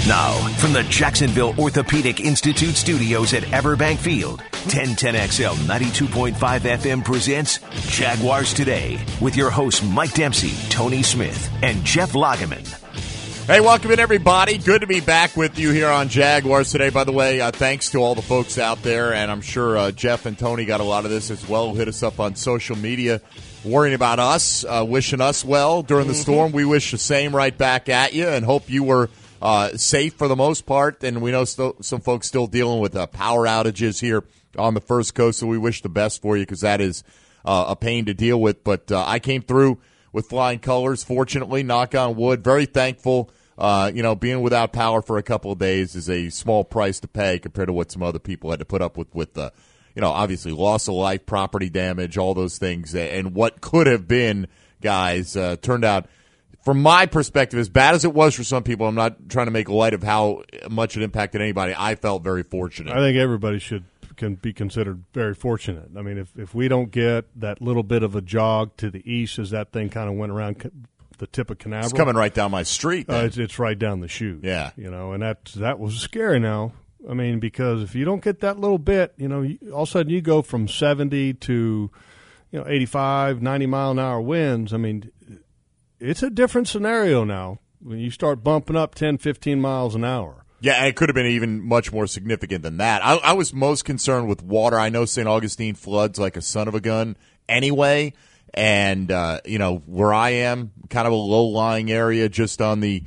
Now, from the Jacksonville Orthopedic Institute studios at Everbank Field, 1010XL 92.5 FM presents Jaguars Today with your hosts Mike Dempsey, Tony Smith, and Jeff Lageman. Hey, welcome in, everybody. Good to be back with you here on Jaguars Today. By the way, thanks to all the folks out there, and I'm sure Jeff and Tony got a lot of this as well. Hit us up on social media, worrying about us, wishing us well during the storm. We wish the same right back at you and hope you were safe for the most part. And we know some folks still dealing with power outages here on the First Coast, so we wish the best for you because that is a pain to deal with. But I came through with flying colors, fortunately, knock on wood. Very thankful. Being without power for a couple of days is a small price to pay compared to what some other people had to put up with obviously loss of life, property damage, all those things. And what could have been, guys, turned out, from my perspective, as bad as it was for some people, I'm not trying to make light of how much it impacted anybody. I felt very fortunate. I think everybody can be considered very fortunate. I mean, if we don't get that little bit of a jog to the east as that thing kind of went around the tip of Canaveral. It's coming right down my street. It's right down the chute. Yeah. And that was scary now. I mean, because if you don't get that little bit, all of a sudden you go from 70 to, 85, 90-mile-an-hour winds. I mean, it's a different scenario now when you start bumping up 10, 15 miles an hour. Yeah, and it could have been even much more significant than that. I was most concerned with water. I know St. Augustine floods like a son of a gun anyway. And, where I am, kind of a low-lying area just on the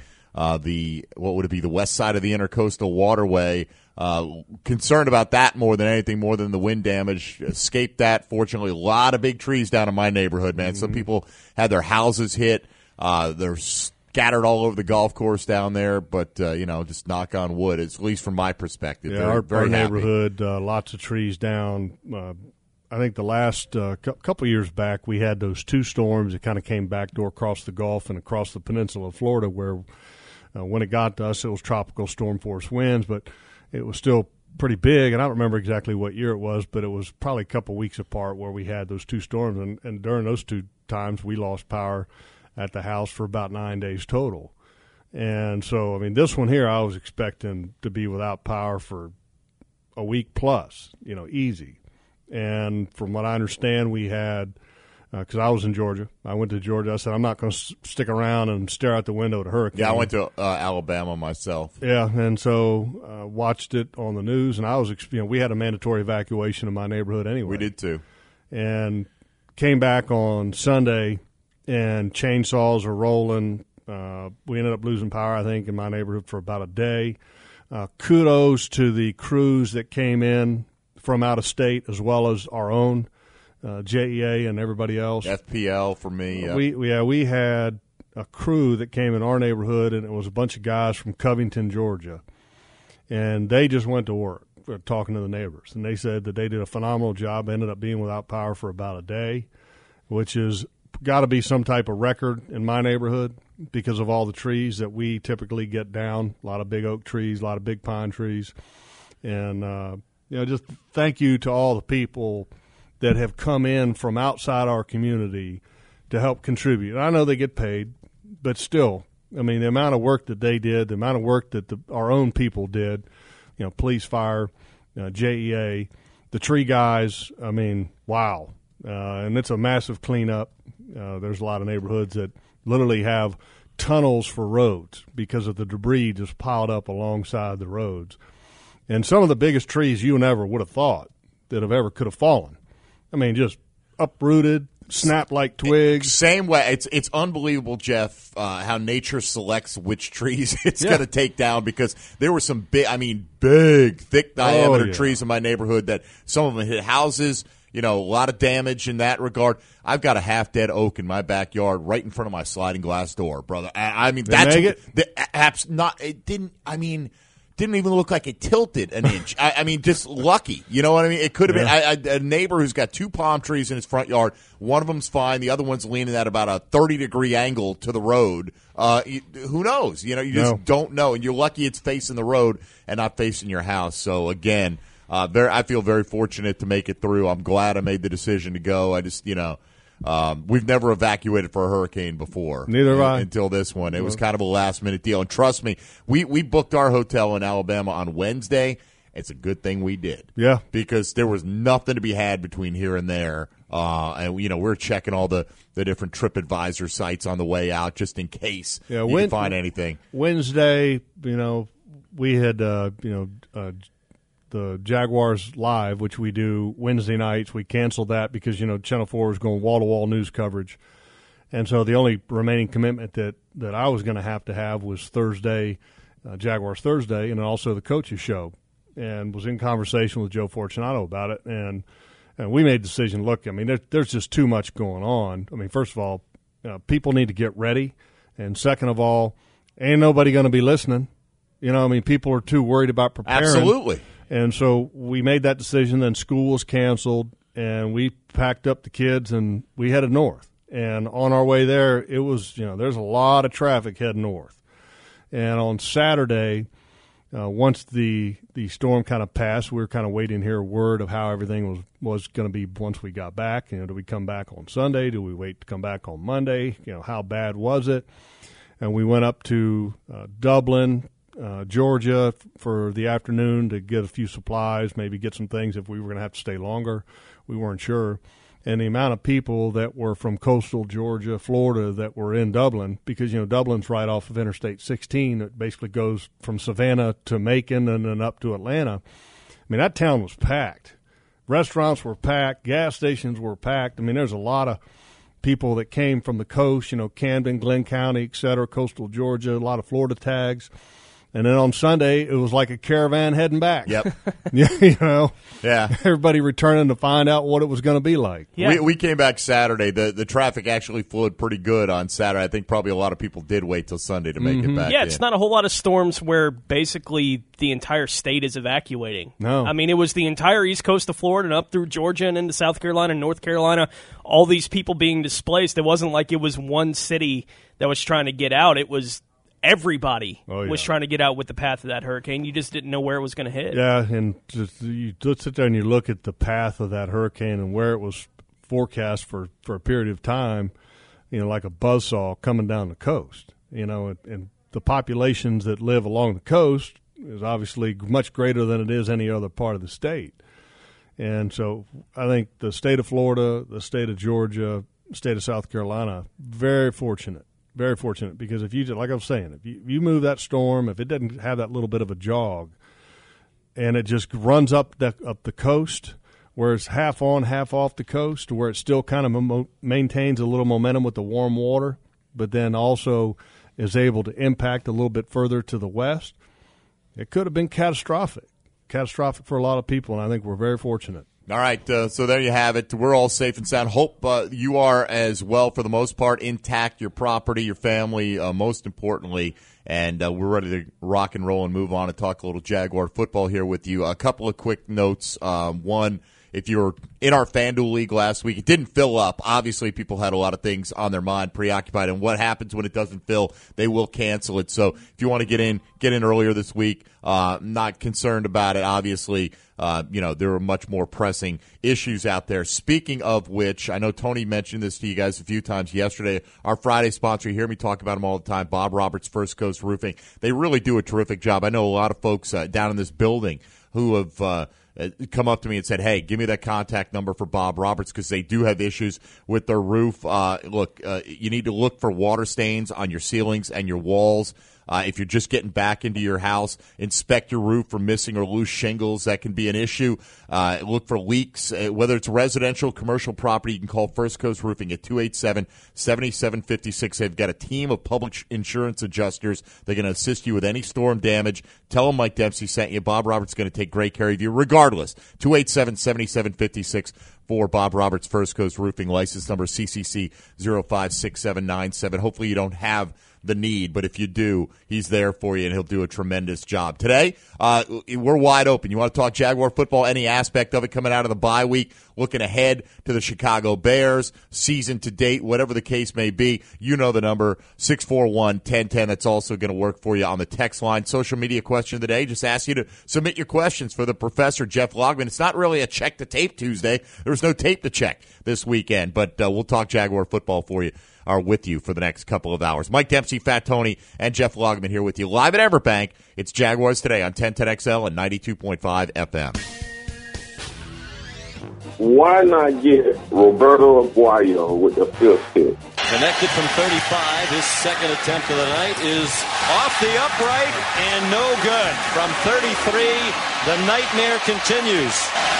what would it be, the west side of the Intercoastal Waterway. Concerned about that more than anything, more than the wind damage. Escaped that, fortunately. A lot of big trees down in my neighborhood, man. Some people had their houses hit. They're scattered all over the golf course down there. But, just knock on wood, at least from my perspective. Yeah, our neighborhood, lots of trees down. I think the last couple of years back, we had those two storms that kind of came backdoor across the Gulf and across the peninsula of Florida where when it got to us, it was tropical storm force winds, but it was still pretty big. And I don't remember exactly what year it was, but it was probably a couple of weeks apart where we had those two storms. And during those two times, we lost power at the house for about 9 days total. And so, I mean, this one here, I was expecting to be without power for a week plus, easy. And from what I understand, we had, because I was in Georgia. I went to Georgia. I said, I'm not going to stick around and stare out the window at a hurricane. Yeah, I went to Alabama myself. Yeah, and so watched it on the news, and I was, we had a mandatory evacuation in my neighborhood anyway. We did too. And came back on Sunday, and chainsaws are rolling. We ended up losing power, I think, in my neighborhood for about a day. Kudos to the crews that came in from out of state as well as our own JEA and everybody else. FPL for me. Yeah. We had a crew that came in our neighborhood, and it was a bunch of guys from Covington, Georgia, and they just went to work talking to the neighbors, and they said that they did a phenomenal job. Ended up being without power for about a day, which is got to be some type of record in my neighborhood because of all the trees that we typically get down. A lot of big oak trees, a lot of big pine trees, and just thank you to all the people that have come in from outside our community to help contribute. I know they get paid, but still, I mean, the amount of work that they did, the amount of work that our own people did, police, fire, JEA, the tree guys, I mean, wow. And it's a massive cleanup. There's a lot of neighborhoods that literally have tunnels for roads because of the debris just piled up alongside the roads. And some of the biggest trees you never would have thought that could have fallen. I mean, just uprooted, snapped like twigs. Same way. It's unbelievable, Jeff, how nature selects which trees it's going to take down because there were some big, thick diameter trees in my neighborhood that some of them hit houses. A lot of damage in that regard. I've got a half-dead oak in my backyard right in front of my sliding glass door, brother. I mean, that's didn't even look like it tilted an inch. I mean, just lucky. You know what I mean? It could have been a neighbor who's got two palm trees in his front yard. One of them's fine. The other one's leaning at about a 30-degree angle to the road. Who knows? You just don't know. And you're lucky it's facing the road and not facing your house. So, again, I feel very fortunate to make it through. I'm glad I made the decision to go. I just, We've never evacuated for a hurricane before. Neither have I. Until this one. It was kind of a last-minute deal. And trust me, we booked our hotel in Alabama on Wednesday. It's a good thing we did. Yeah. Because there was nothing to be had between here and there. And, we're checking all the different TripAdvisor sites on the way out just in case you can find anything. Wednesday, we had, the Jaguars Live, which we do Wednesday nights. We canceled that because, Channel 4 was going wall-to-wall news coverage. And so the only remaining commitment that I was going to have was Thursday, Jaguars Thursday, and also the coaches show. And was in conversation with Joe Fortunato about it. And we made the decision, look, there's just too much going on. First of all, people need to get ready. And second of all, ain't nobody going to be listening. People are too worried about preparing. Absolutely. And so we made that decision. Then school was canceled, and we packed up the kids, and we headed north. And on our way there, it was, there's a lot of traffic heading north. And on Saturday, once the storm kind of passed, we were kind of waiting to hear word of how everything was going to be once we got back. Do we come back on Sunday? Do we wait to come back on Monday? How bad was it? And we went up to Dublin, Georgia for the afternoon to get a few supplies, maybe get some things if we were going to have to stay longer. We weren't sure. And the amount of people that were from coastal Georgia, Florida, that were in Dublin, because, Dublin's right off of Interstate 16. It basically goes from Savannah to Macon and then up to Atlanta. That town was packed. Restaurants were packed. Gas stations were packed. There's a lot of people that came from the coast, Camden, Glenn County, et cetera, coastal Georgia, a lot of Florida tags. And then on Sunday, it was like a caravan heading back. Yep. Yeah. Everybody returning to find out what it was going to be like. Yeah. We came back Saturday. The traffic actually flowed pretty good on Saturday. I think probably a lot of people did wait till Sunday to make it back. Yeah, it's not a whole lot of storms where basically the entire state is evacuating. No. It was the entire east coast of Florida and up through Georgia and into South Carolina and North Carolina, all these people being displaced. It wasn't like it was one city that was trying to get out. It was everybody was trying to get out with the path of that hurricane. You just didn't know where it was going to hit. Yeah, and you sit there and you look at the path of that hurricane and where it was forecast for a period of time, like a buzzsaw coming down the coast. And the populations that live along the coast is obviously much greater than it is any other part of the state. And so I think the state of Florida, the state of Georgia, state of South Carolina, very fortunate. Very fortunate because if you, like I was saying, if you move that storm, if it doesn't have that little bit of a jog, and it just runs up the coast, where it's half on, half off the coast, where it still kind of maintains a little momentum with the warm water, but then also is able to impact a little bit further to the west, it could have been catastrophic for a lot of people, and I think we're very fortunate. All right, so there you have it. We're all safe and sound. Hope you are as well, for the most part, intact, your property, your family, most importantly. And we're ready to rock and roll and move on and talk a little Jaguar football here with you. A couple of quick notes. One, if you were in our FanDuel League last week, it didn't fill up. Obviously, people had a lot of things on their mind, preoccupied. And what happens when it doesn't fill? They will cancel it. So if you want to get in earlier this week. Not concerned about it, obviously. There are much more pressing issues out there. Speaking of which, I know Tony mentioned this to you guys a few times yesterday. Our Friday sponsor, you hear me talk about them all the time, Bob Roberts, First Coast Roofing. They really do a terrific job. I know a lot of folks down in this building who have come up to me and said, hey, give me that contact number for Bob Roberts because they do have issues with their roof. You need to look for water stains on your ceilings and your walls. If you're just getting back into your house, inspect your roof for missing or loose shingles. That can be an issue. Look for leaks. Whether it's residential, commercial property, you can call First Coast Roofing at 287-7756. They've got a team of public insurance adjusters. They're going to assist you with any storm damage. Tell them Mike Dempsey sent you. Bob Roberts is going to take great care of you regardless. 287-7756 for Bob Roberts, First Coast Roofing, license number CCC 056797. Hopefully you don't have the need, but if you do, he's there for you, and he'll do a tremendous job. Today, we're wide open. You want to talk Jaguar football, any aspect of it coming out of the bye week, looking ahead to the Chicago Bears, season to date, whatever the case may be, you know the number, 641-1010. That's also going to work for you on the text line. Social media question of the day, just ask you to submit your questions for the professor, Jeff Logman. It's not really a check the tape Tuesday. There was no tape to check this weekend, but we'll talk Jaguar football for you, or with you for the next couple of hours. Mike Dempsey, Fat Tony, and Jeff Logman here with you live at Everbank. It's Jaguars Today on 1010XL and 92.5 FM. Why not get Roberto Aguayo with the fifth pick? Connected from 35. His second attempt of the night is off the upright and no good. From 33, the nightmare continues.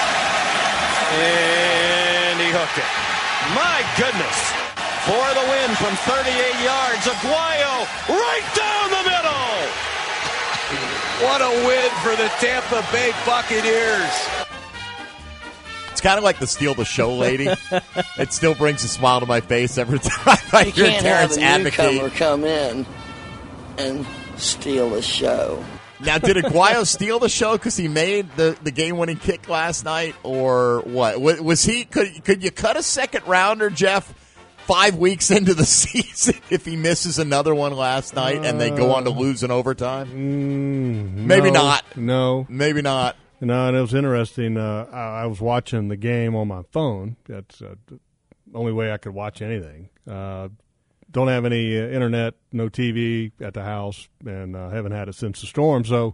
And he hooked it. My goodness. For the win from 38 yards. Aguayo right down the middle. What a win for the Tampa Bay Buccaneers. It's kind of like the steal the show lady. It still brings a smile to my face every time I hear Terrence advocate. You can't have a newcomer come in and steal the show. Now, did Aguayo steal the show because he made the game-winning kick last night, or what? Was he? Could you cut a second rounder, Jeff, 5 weeks into the season if he misses another one last night and they go on to lose in overtime? Maybe not. No. Maybe not. No, and it was interesting. I was watching the game on my phone. That's the only way I could watch anything. Don't have any internet, no TV at the house, and haven't had it since the storm. So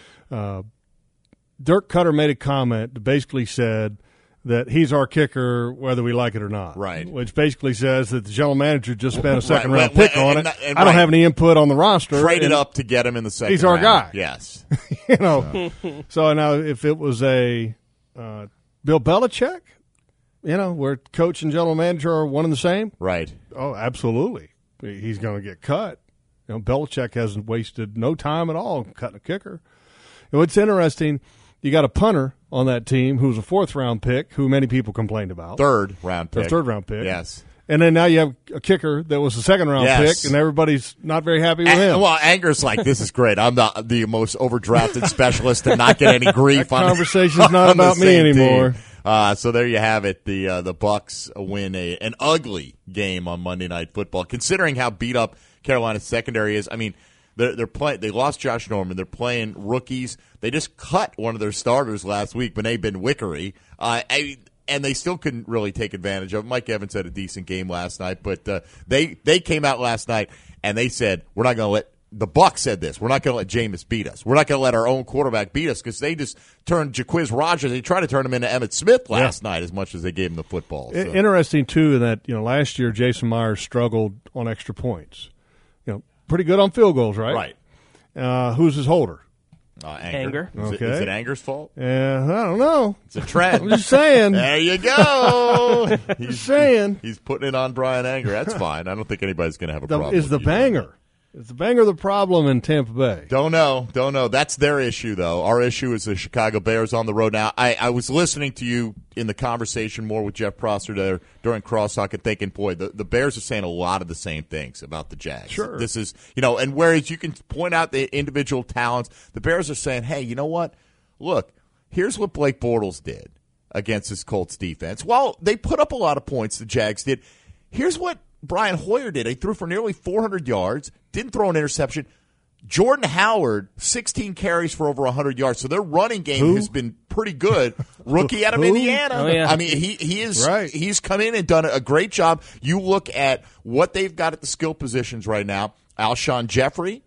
Dirk Cutter made a comment that basically said that he's our kicker whether we like it or not. Right. Which basically says that the general manager just spent a second-round pick on it. I don't have any input on the roster. Traded up to get him in the second He's our round. guy. Yes. You know. So now if it was a Bill Belichick, you know, where coach and general manager are one and the same. Right. Oh, absolutely. He's going to get cut. You know, Belichick hasn't wasted no time at all cutting a kicker. You know, it's interesting. You got a punter on that team who's a fourth-round pick, who many people complained about. Third-round pick. Third-round pick. Yes. And then now you have a kicker that was a second-round pick, and everybody's not very happy with him. Well, Anger's like, this is great. I'm the most overdrafted specialist and not get any grief. That conversation's not about me anymore. So there you have it. The Bucs win an ugly game on Monday Night Football, considering how beat up Carolina's secondary is. I mean, they're playing. They lost Josh Norman. They're playing rookies. They just cut one of their starters last week, Bené Benwickery, and they still couldn't really take advantage of it. Mike Evans had a decent game last night, but they came out last night and they said, we're not going to let – the Bucs said this. We're not going to let Jameis beat us. We're not going to let our own quarterback beat us, because they just turned Jaquiz Rogers. They tried to turn him into Emmitt Smith last night as much as they gave him the football. So. Interesting, too, that last year Jason Myers struggled on extra points. Pretty good on field goals, right? Right. Who's his holder? Anger. Is it Anger's fault? Yeah, I don't know. It's a trend. I'm just saying. There you go. He's saying. He's putting it on Brian Anger. That's fine. I don't think anybody's going to have a problem. Is the banger? Is the banger the problem in Tampa Bay? Don't know. That's their issue, though. Our issue is the Chicago Bears on the road. Now, I was listening to you in the conversation more with Jeff Prosser there during Crosstalk and thinking, boy, the Bears are saying a lot of the same things about the Jags. Sure. This is, and whereas you can point out the individual talents, the Bears are saying, hey, you know what? Look, here's what Blake Bortles did against this Colts defense. While they put up a lot of points, the Jags did, here's what Brian Hoyer did. He threw for nearly 400 yards, didn't throw an interception. Jordan Howard, 16 carries for over 100 yards. So their running game has been pretty good. Rookie out of Indiana. Oh, yeah. I mean, he is right. He's come in and done a great job. You look at what they've got at the skill positions right now. Alshon Jeffrey,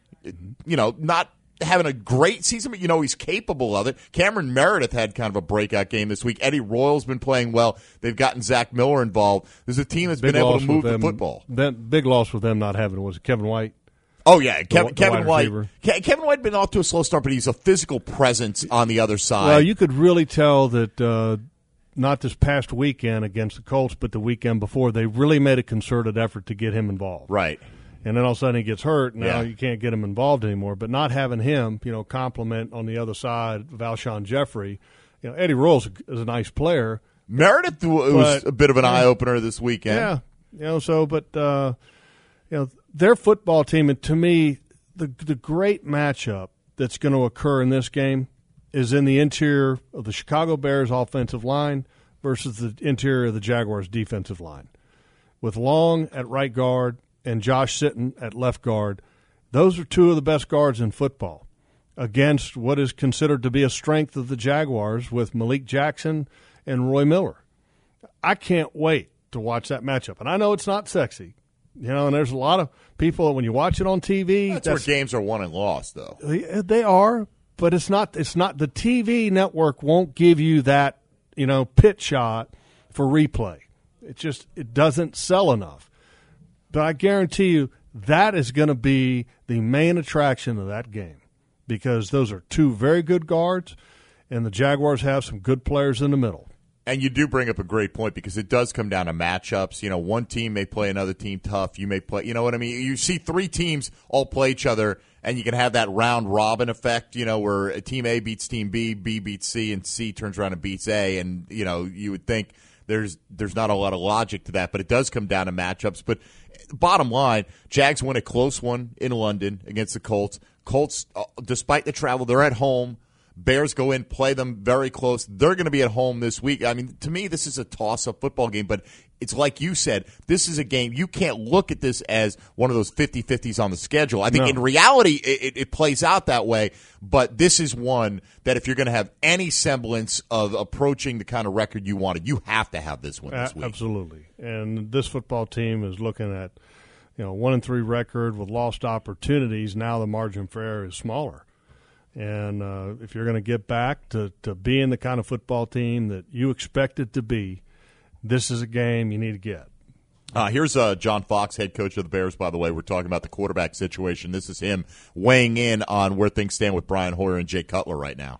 not having a great season, but he's capable of it. Cameron Meredith had kind of a breakout game this week. Eddie Royal's been playing well. They've gotten Zach Miller involved. There's a team that's been able to move the football. That big loss with them not having was Kevin White. Oh yeah, Kevin White. Receiver. Kevin White been off to a slow start, but he's a physical presence on the other side. Well, you could really tell that not this past weekend against the Colts, but the weekend before, they really made a concerted effort to get him involved. Right. And then all of a sudden he gets hurt. Now you can't get him involved anymore. But not having him, complement on the other side of Alshon Jeffrey. Eddie Royals is a nice player. Meredith was a bit of an eye opener this weekend. Yeah. their football team, and to me, the great matchup that's going to occur in this game is in the interior of the Chicago Bears offensive line versus the interior of the Jaguars defensive line. With Long at right guard and Josh Sitton at left guard, those are two of the best guards in football against what is considered to be a strength of the Jaguars with Malik Jackson and Roy Miller. I can't wait to watch that matchup. And I know it's not sexy. And there's a lot of people, when you watch it on TV. That's where games are won and lost, though. They are, but it's not. The TV network won't give you that, pit shot for replay. It doesn't sell enough. But I guarantee you that is going to be the main attraction of that game because those are two very good guards, and the Jaguars have some good players in the middle. And you do bring up a great point because it does come down to matchups. One team may play another team tough. You may play, you know what I mean? You see three teams all play each other, and you can have that round-robin effect, where team A beats team B, B beats C, and C turns around and beats A. And, you would think there's not a lot of logic to that, but it does come down to matchups. But bottom line, Jags win a close one in London against the Colts. Colts, despite the travel, they're at home. Bears go in, play them very close. They're going to be at home this week. I mean, to me, this is a toss-up football game, but it's like you said, this is a game. You can't look at this as one of those 50-50s on the schedule. I think in reality it plays out that way, but this is one that if you're going to have any semblance of approaching the kind of record you wanted, you have to have this one this week. Absolutely. And this football team is looking at 1-3 record with lost opportunities. Now the margin for error is smaller. And if you're going to get back to being the kind of football team that you expect it to be, this is a game you need to get. Here's John Fox, head coach of the Bears, by the way. We're talking about the quarterback situation. This is him weighing in on where things stand with Brian Hoyer and Jay Cutler right now.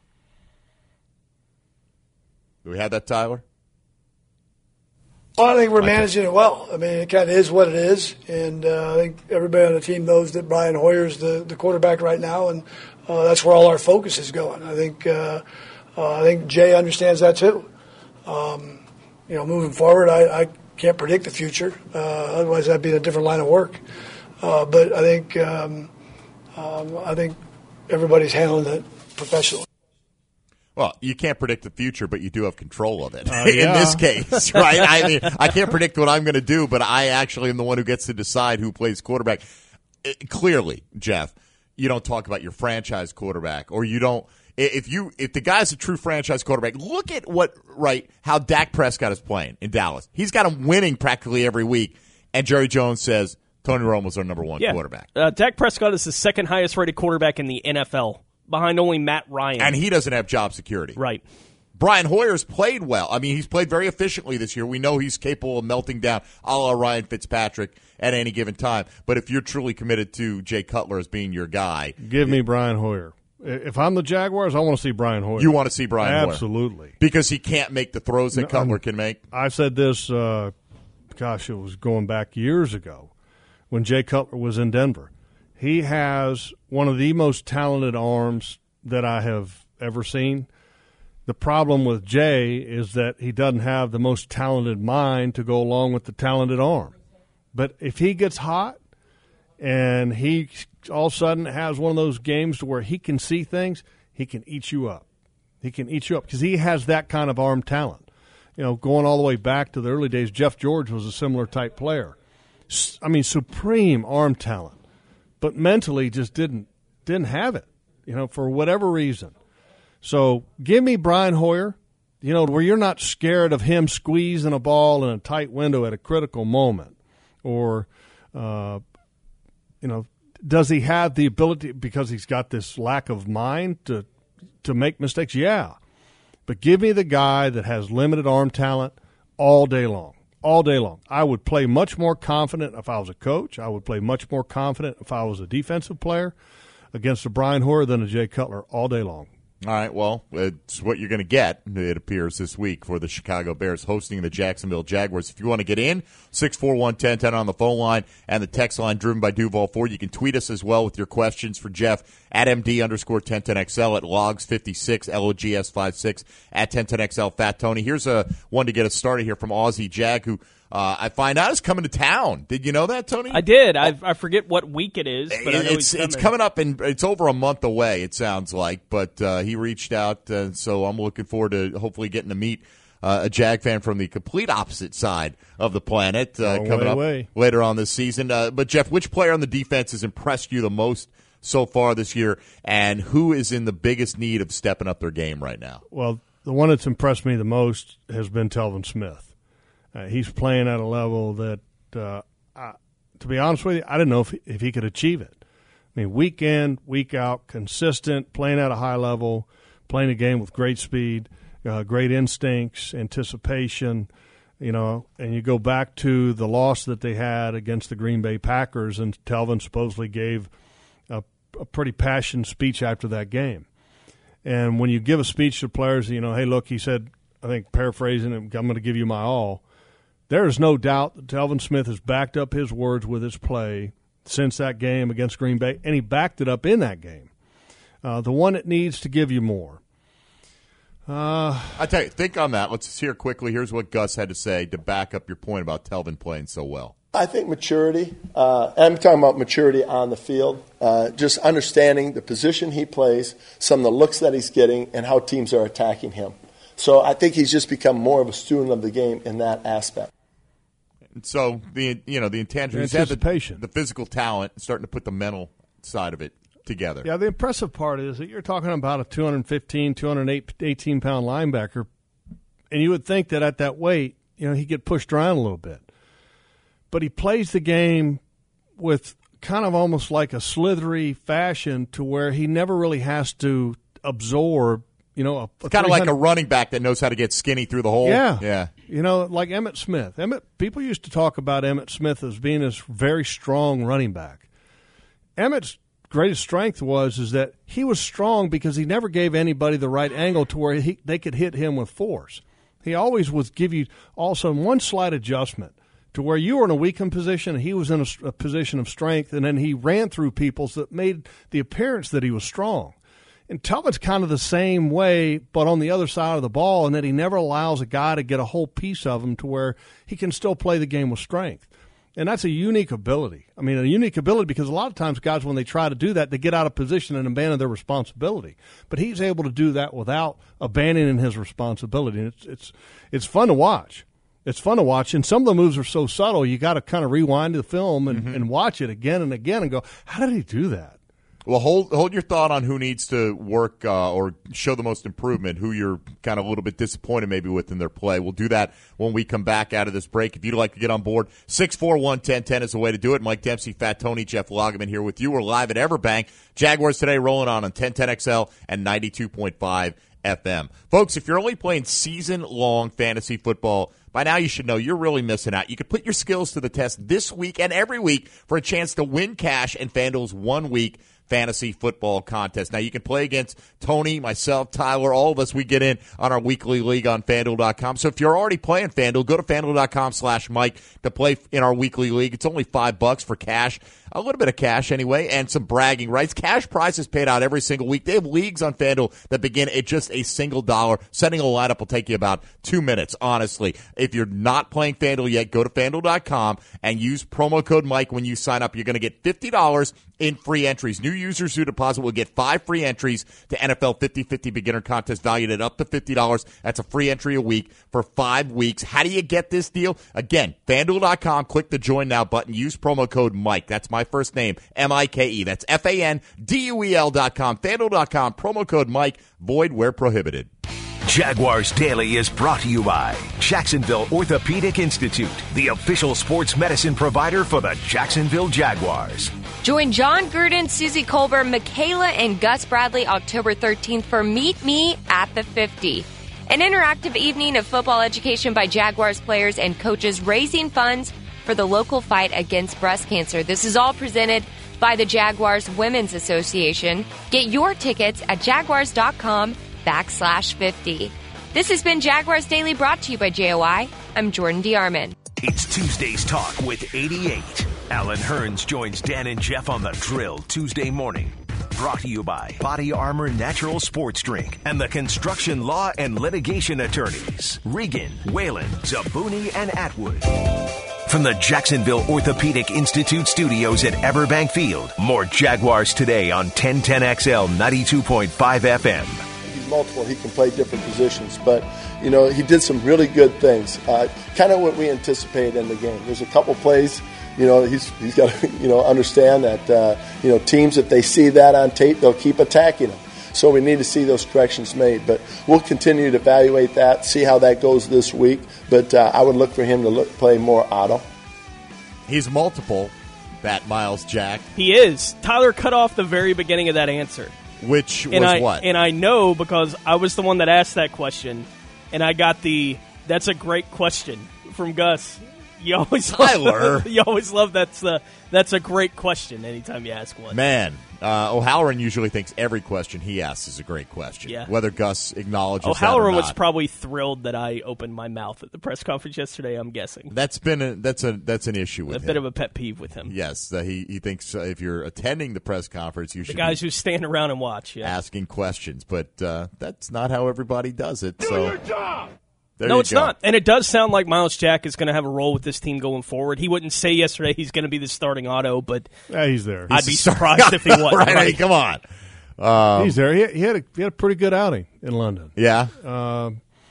Do we have that, Tyler? Well, I think we're managing it well. I mean, it kind of is what it is, and I think everybody on the team knows that Brian Hoyer's the quarterback right now, and that's where all our focus is going. I think Jay understands that too. Moving forward, I can't predict the future. Otherwise, I'd be in a different line of work. But I think everybody's handling it professionally. Well, you can't predict the future, but you do have control of it in this case, right? I mean, I can't predict what I'm going to do, but I actually am the one who gets to decide who plays quarterback. Clearly, Jeff, you don't talk about your franchise quarterback, or you don't. If the guy's a true franchise quarterback, look at how Dak Prescott is playing in Dallas. He's got him winning practically every week, and Jerry Jones says Tony Romo's our number one quarterback. Dak Prescott is the second highest rated quarterback in the NFL, behind only Matt Ryan. And he doesn't have job security. Right. Brian Hoyer's played well. I mean, he's played very efficiently this year. We know he's capable of melting down a la Ryan Fitzpatrick at any given time. But if you're truly committed to Jay Cutler as being your guy, give me Brian Hoyer. If I'm the Jaguars, I want to see Brian Hoyer. You want to see Brian Hoyer? Absolutely. Because he can't make the throws that Cutler can make? I said this, it was going back years ago when Jay Cutler was in Denver. He has one of the most talented arms that I have ever seen. The problem with Jay is that he doesn't have the most talented mind to go along with the talented arm. But if he gets hot and he all of a sudden has one of those games to where he can see things, he can eat you up. He can eat you up because he has that kind of arm talent. Going all the way back to the early days, Jeff George was a similar type player. I mean, supreme arm talent. But mentally just didn't have it, for whatever reason. So give me Brian Hoyer, where you're not scared of him squeezing a ball in a tight window at a critical moment. Or, does he have the ability, because he's got this lack of mind, to make mistakes? Yeah. But give me the guy that has limited arm talent all day long. All day long. I would play much more confident if I was a coach. I would play much more confident if I was a defensive player against a Brian Hoyer than a Jay Cutler all day long. All right, well, it's what you're going to get, it appears, this week for the Chicago Bears hosting the Jacksonville Jaguars. If you want to get in, 641-1010 on the phone line and the text line driven by Duval Ford. You can tweet us as well with your questions for Jeff at MD_1010XL, at Logs56, LOGS56, at 1010XL Fat Tony. Here's one to get us started here from Aussie Jag, who I find out is coming to town. Did you know that, Tony? I did. I forget what week it is, but I know it's coming up, and it's over a month away, it sounds like. But he reached out, so I'm looking forward to hopefully getting to meet a Jag fan from the complete opposite side of the planet coming up later on this season. But, Jeff, which player on the defense has impressed you the most so far this year, and who is in the biggest need of stepping up their game right now? Well, the one that's impressed me the most has been Telvin Smith. He's playing at a level that, to be honest with you, I didn't know if he could achieve it. I mean, week in, week out, consistent, playing at a high level, playing a game with great speed, great instincts, anticipation, and you go back to the loss that they had against the Green Bay Packers, and Telvin supposedly gave a pretty passionate speech after that game. And when you give a speech to players, hey, look, he said, I think paraphrasing, I'm going to give you my all. There is no doubt that Telvin Smith has backed up his words with his play since that game against Green Bay, and he backed it up in that game. The one that needs to give you more. I tell you, think on that. Let's hear quickly. Here's what Gus had to say to back up your point about Telvin playing so well. I think maturity. I'm talking about maturity on the field, just understanding the position he plays, some of the looks that he's getting, and how teams are attacking him. So I think he's just become more of a student of the game in that aspect. And so the intangible, anticipation, the physical talent, starting to put the mental side of it together. Yeah, the impressive part is that you're talking about a 215, 218-pound linebacker, and you would think that at that weight, he'd get pushed around a little bit. But he plays the game with kind of almost like a slithery fashion to where he never really has to absorb, it's kind of like a running back that knows how to get skinny through the hole. Yeah. Like Emmitt Smith. People used to talk about Emmitt Smith as being a very strong running back. Emmitt's greatest strength is that he was strong because he never gave anybody the right angle to where they could hit him with force. He always would give you also one slight adjustment to where you were in a weakened position and he was in a position of strength, and then he ran through people that made the appearance that he was strong. And Telvin's kind of the same way, but on the other side of the ball, and that he never allows a guy to get a whole piece of him to where he can still play the game with strength. And that's a unique ability. I mean, a unique ability because a lot of times guys, when they try to do that, they get out of position and abandon their responsibility. But he's able to do that without abandoning his responsibility. And it's fun to watch. It's fun to watch, and some of the moves are so subtle, you got to kind of rewind the film and watch it again and again and go, how did he do that? Well, hold your thought on who needs to work or show the most improvement, who you're kind of a little bit disappointed maybe with in their play. We'll do that when we come back out of this break. If you'd like to get on board, 641-1010 is the way to do it. Mike Dempsey, Fat Tony, Jeff Lageman here with you. We're live at Everbank. Jaguars today rolling on 1010XL and 92.5 FM. Folks, if you're only playing season-long fantasy football, by now you should know you're really missing out. You can put your skills to the test this week and every week for a chance to win cash in FanDuel's 1 week fantasy football contest. Now, you can play against Tony, myself, Tyler, all of us. We get in on our weekly league on FanDuel.com. So if you're already playing FanDuel, go to FanDuel.com/Mike to play in our weekly league. It's only $5 for cash, a little bit of cash anyway, and some bragging rights. Cash prizes paid out every single week. They have leagues on FanDuel that begin at just a single $1. Setting a lineup will take you about 2 minutes, honestly. If you're not playing FanDuel yet, go to FanDuel.com and use promo code Mike when you sign up. You're going to get $50 in free entries. New users who deposit will get 5 free entries to NFL 50-50 beginner contest valued at up to $50. That's a free entry a week for 5 weeks. How do you get this deal? Again, FanDuel.com, click the Join Now button, use promo code Mike. That's my first name, M-I-K-E. That's FanDuel.com, FanDuel.com, promo code Mike, void where prohibited. Jaguars Daily is brought to you by Jacksonville Orthopedic Institute, the official sports medicine provider for the Jacksonville Jaguars. Join John Gruden, Susie Colbert, Michaela, and Gus Bradley October 13th for Meet Me at the 50. An interactive evening of football education by Jaguars players and coaches raising funds for the local fight against breast cancer. This is all presented by the Jaguars Women's Association. Get your tickets at jaguars.com/50. This has been Jaguars Daily, brought to you by JOI. I'm Jordan DeArmond. It's Tuesday's Talk with 88. Alan Hearns joins Dan and Jeff on the Drill Tuesday morning. Brought to you by Body Armor Natural Sports Drink and the construction law and litigation attorneys, Regan, Whalen, Zabuni, and Atwood. From the Jacksonville Orthopedic Institute studios at Everbank Field, more Jaguars today on 1010XL 92.5 FM. He's multiple. He can play different positions, but he did some really good things. Kind of what we anticipate in the game. There's a couple plays. He's got to understand that teams, if they see that on tape, they'll keep attacking him. So we need to see those corrections made. But we'll continue to evaluate that, see how that goes this week. But I would look for him to play more auto. He's multiple, that Miles Jack. He is. Tyler cut off the very beginning of that answer. Which was what? And I know because I was the one that asked that question, and I got that's a great question from Gus. You always Tyler. You always love that's a great question anytime you ask one. Man, O'Halloran usually thinks every question he asks is a great question. Yeah. Whether Gus acknowledges O'Halloran that or not. was probably thrilled that I opened my mouth at the press conference yesterday, I'm guessing. That's an issue with him. A bit of a pet peeve with him. Yes, he thinks if you're attending the press conference, you should the guys who stand around and watch, asking questions. But that's not how everybody does it. Do your job! No, it's not. And it does sound like Miles Jack is going to have a role with this team going forward. He wouldn't say yesterday he's going to be the starting auto, but he's there. I'd be surprised if he wasn't. Right? I mean, come on. He's there. He had a pretty good outing in London. Yeah.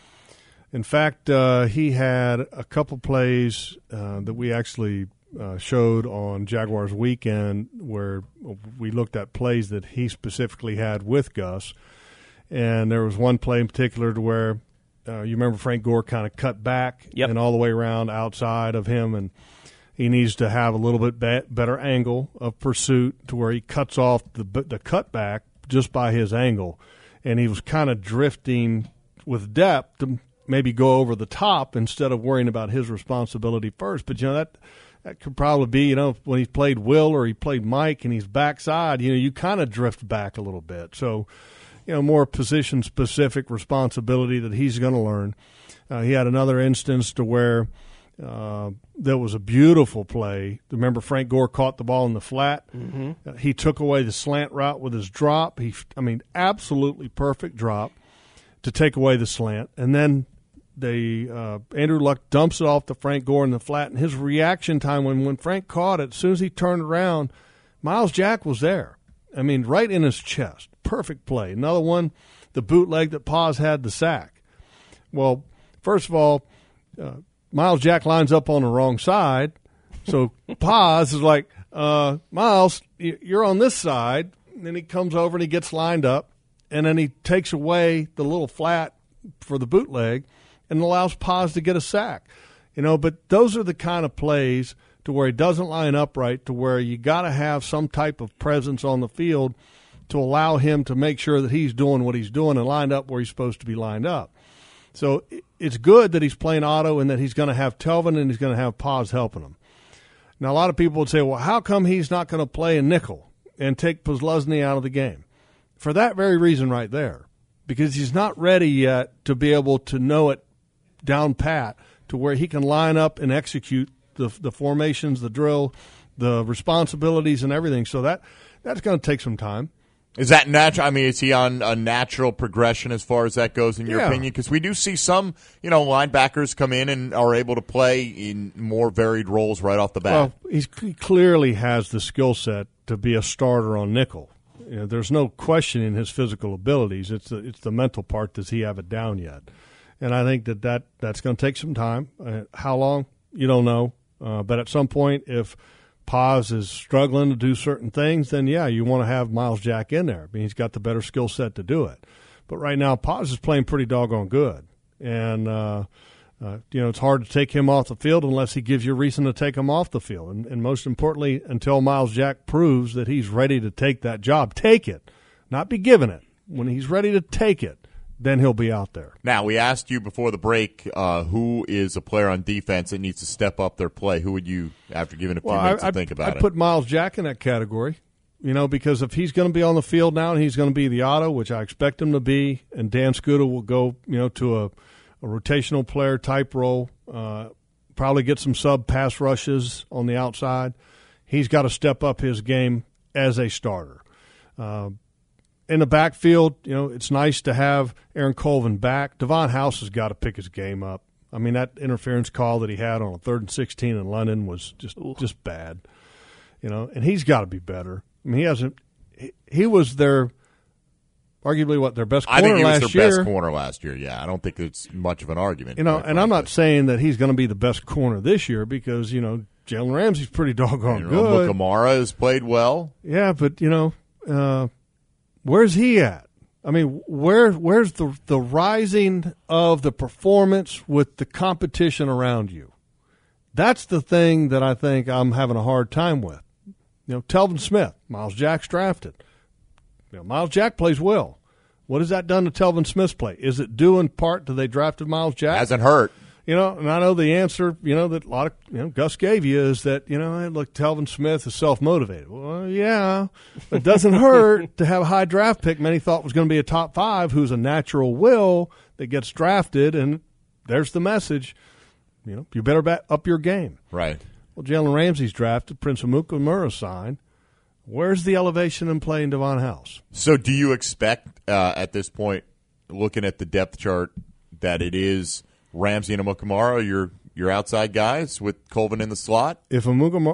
In fact, he had a couple plays that we actually showed on Jaguars Weekend where we looked at plays that he specifically had with Gus. And there was one play in particular to where you remember Frank Gore kind of cut back and all the way around outside of him, and he needs to have a little bit better angle of pursuit to where he cuts off the cutback just by his angle. And he was kind of drifting with depth to maybe go over the top instead of worrying about his responsibility first. But, that could probably be, when he played Will or he played Mike and he's backside, you kind of drift back a little bit. So, more position-specific responsibility that he's going to learn. He had another instance to where there was a beautiful play. Remember, Frank Gore caught the ball in the flat. Mm-hmm. He took away the slant route with his drop. Absolutely perfect drop to take away the slant. And then Andrew Luck dumps it off to Frank Gore in the flat. And his reaction time when Frank caught it, as soon as he turned around, Miles Jack was there. Right in his chest. Perfect play. Another one, the bootleg that Paz had the sack. Well, first of all, Miles Jack lines up on the wrong side. So Paz is like, Miles, you're on this side. And then he comes over and he gets lined up. And then he takes away the little flat for the bootleg and allows Paz to get a sack. But those are the kind of plays to where he doesn't line up right, to where you got to have some type of presence on the field to allow him to make sure that he's doing what he's doing and lined up where he's supposed to be lined up. So it's good that he's playing auto and that he's going to have Telvin and he's going to have Paz helping him. Now, a lot of people would say, well, how come he's not going to play a nickel and take Posluszny out of the game? For that very reason right there, because he's not ready yet to be able to know it down pat to where he can line up and execute the formations, the drill, the responsibilities, and everything. So that's going to take some time. Is that natural? Is he on a natural progression as far as that goes, in your opinion? Because we do see some, linebackers come in and are able to play in more varied roles right off the bat. Well, he clearly has the skill set to be a starter on nickel. There's no question in his physical abilities. It's the mental part. Does he have it down yet? And I think that's going to take some time. How long? You don't know. But at some point, if Paz is struggling to do certain things, then, you want to have Miles Jack in there. He's got the better skill set to do it. But right now, Paz is playing pretty doggone good. And, it's hard to take him off the field unless he gives you a reason to take him off the field. And most importantly, until Miles Jack proves that he's ready to take that job. Take it, not be given it. When he's ready to take it, then he'll be out there. Now, we asked you before the break who is a player on defense that needs to step up their play. Who would you, after giving a few minutes to think about it? I'd put Miles Jack in that category, because if he's going to be on the field now and he's going to be the auto, which I expect him to be, and Dan Scooter will go, to a rotational player type role, probably get some sub pass rushes on the outside. He's got to step up his game as a starter. In the backfield, it's nice to have Aaron Colvin back. Devon House has got to pick his game up. I mean, that interference call that he had on a 3rd and 16 in London was just bad. And he's got to be better. I mean, he was their arguably their best corner last year. I think he was their best corner last year. Yeah, I don't think it's much of an argument. And I'm not saying that he's going to be the best corner this year because Jalen Ramsey's pretty doggone good. Kamara has played well. Yeah, but where's he at? I mean, where's the rising of the performance with the competition around you? That's the thing that I think I'm having a hard time with. Telvin Smith, Miles Jack's drafted. Miles Jack plays well. What has that done to Telvin Smith's play? Is it due in part to they drafted Miles Jack? Hasn't hurt. And I know the answer, that a lot of, Gus gave you is that, look, Telvin Smith is self-motivated. Well, yeah, it doesn't hurt to have a high draft pick many thought was going to be a top 5 who's a natural will that gets drafted, and there's the message. You better up your game. Right. Well, Jalen Ramsey's drafted, Prince Amukamara signed. Where's the elevation in playing Devon House? So do you expect at this point, looking at the depth chart, that it is Ramsey and Amukamara, your outside guys with Colvin in the slot? If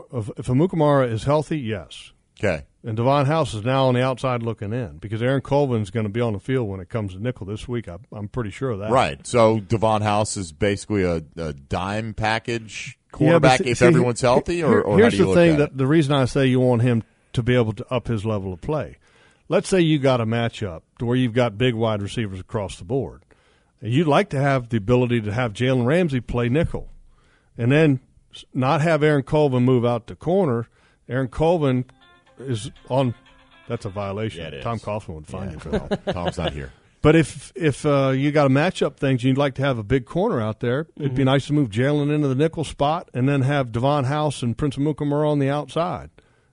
Amukamara is healthy, yes. Okay. And Devon House is now on the outside looking in because Aaron Colvin's going to be on the field when it comes to nickel this week. I'm pretty sure of that. Right. So Devon House is basically a dime package quarterback if everyone's healthy? Or here's how do you the thing, look at that the reason I say you want him to be able to up his level of play. Let's say you got a matchup to where you've got big wide receivers across the board. You'd like to have the ability to have Jalen Ramsey play nickel and then not have Aaron Colvin move out to corner. Aaron Colvin is on – that's a violation. Yeah, it is. Tom Coughlin would find you for that. Tom's not here. But if you got a matchup things, you'd like to have a big corner out there, it'd be nice to move Jalen into the nickel spot and then have Devon House and Prince Amukamara on the outside.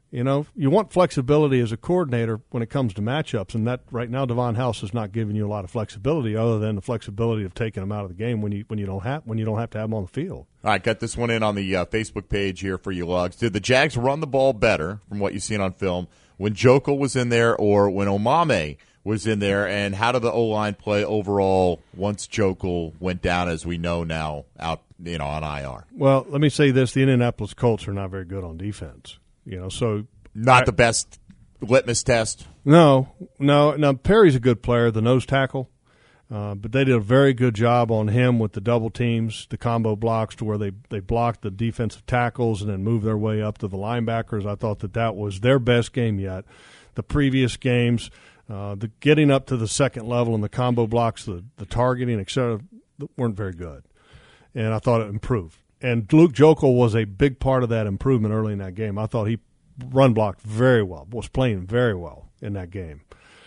You want flexibility as a coordinator when it comes to matchups, and that right now Devon House is not giving you a lot of flexibility, other than the flexibility of taking him out of the game when you don't have to have him on the field. All right, got this one in on the Facebook page here for you, Lugs. Did the Jags run the ball better from what you've seen on film when Jokel was in there or when Omameh was in there, and how did the O-line play overall once Jokel went down, as we know now, out on IR? Well, let me say this: the Indianapolis Colts are not very good on defense. So not the best litmus test. No. Perry's a good player, the nose tackle, but they did a very good job on him with the double teams, the combo blocks, to where they blocked the defensive tackles and then moved their way up to the linebackers. I thought that was their best game yet. The previous games, the getting up to the second level and the combo blocks, the targeting, etc., weren't very good, and I thought it improved. And Luke Jokel was a big part of that improvement early in that game. I thought he run blocked very well, was playing very well in that game.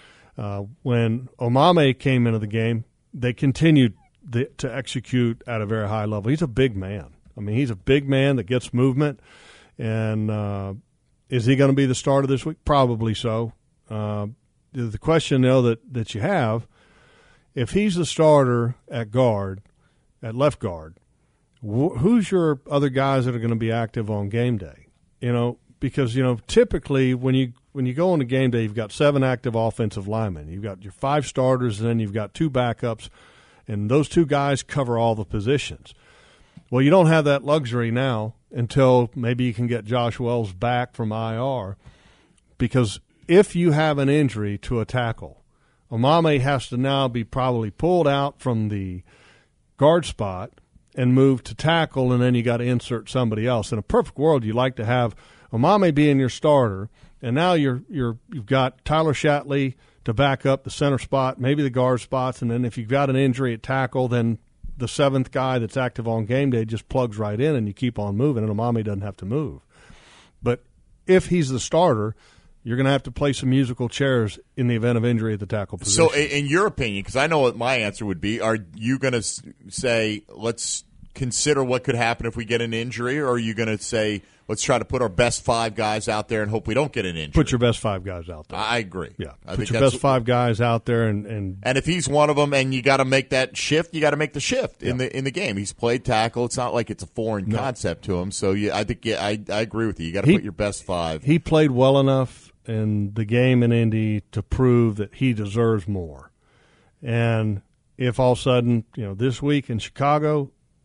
When Omameh came into the game, they continued to execute at a very high level. He's a big man. I mean, he's a big man that gets movement. And is he going to be the starter this week? Probably so. The question, though, that you have, if he's the starter at left guard, who's your other guys that are going to be active on game day? Because typically when you go on a game day, you've got 7 active offensive linemen. You've got your 5 starters, and then you've got 2 backups, and those 2 guys cover all the positions. Well, you don't have that luxury now until maybe you can get Josh Wells back from IR, because if you have an injury to a tackle, Omameh has to now be probably pulled out from the guard spot and move to tackle, and then you got to insert somebody else. In a perfect world, you'd like to have Omameh being your starter, and now you've got Tyler Shatley to back up the center spot, maybe the guard spots, and then if you've got an injury at tackle, then the 7th guy that's active on game day just plugs right in, and you keep on moving, and Omameh doesn't have to move. But if he's the starter, you're going to have to play some musical chairs in the event of injury at the tackle position. So in your opinion, because I know what my answer would be, are you going to say, let's consider what could happen if we get an injury, or are you going to say, let's try to put our best 5 guys out there and hope we don't get an injury? Put your best 5 guys out there. I agree. Yeah, put your best 5 guys out there, and if he's one of them, and you got to make that shift, you got to make the shift in the game. He's played tackle. It's not like it's a foreign concept to him. So I think I agree with you. You got to put your best 5. He played well enough in the game in Indy to prove that he deserves more. And if all of a sudden, this week in Chicago,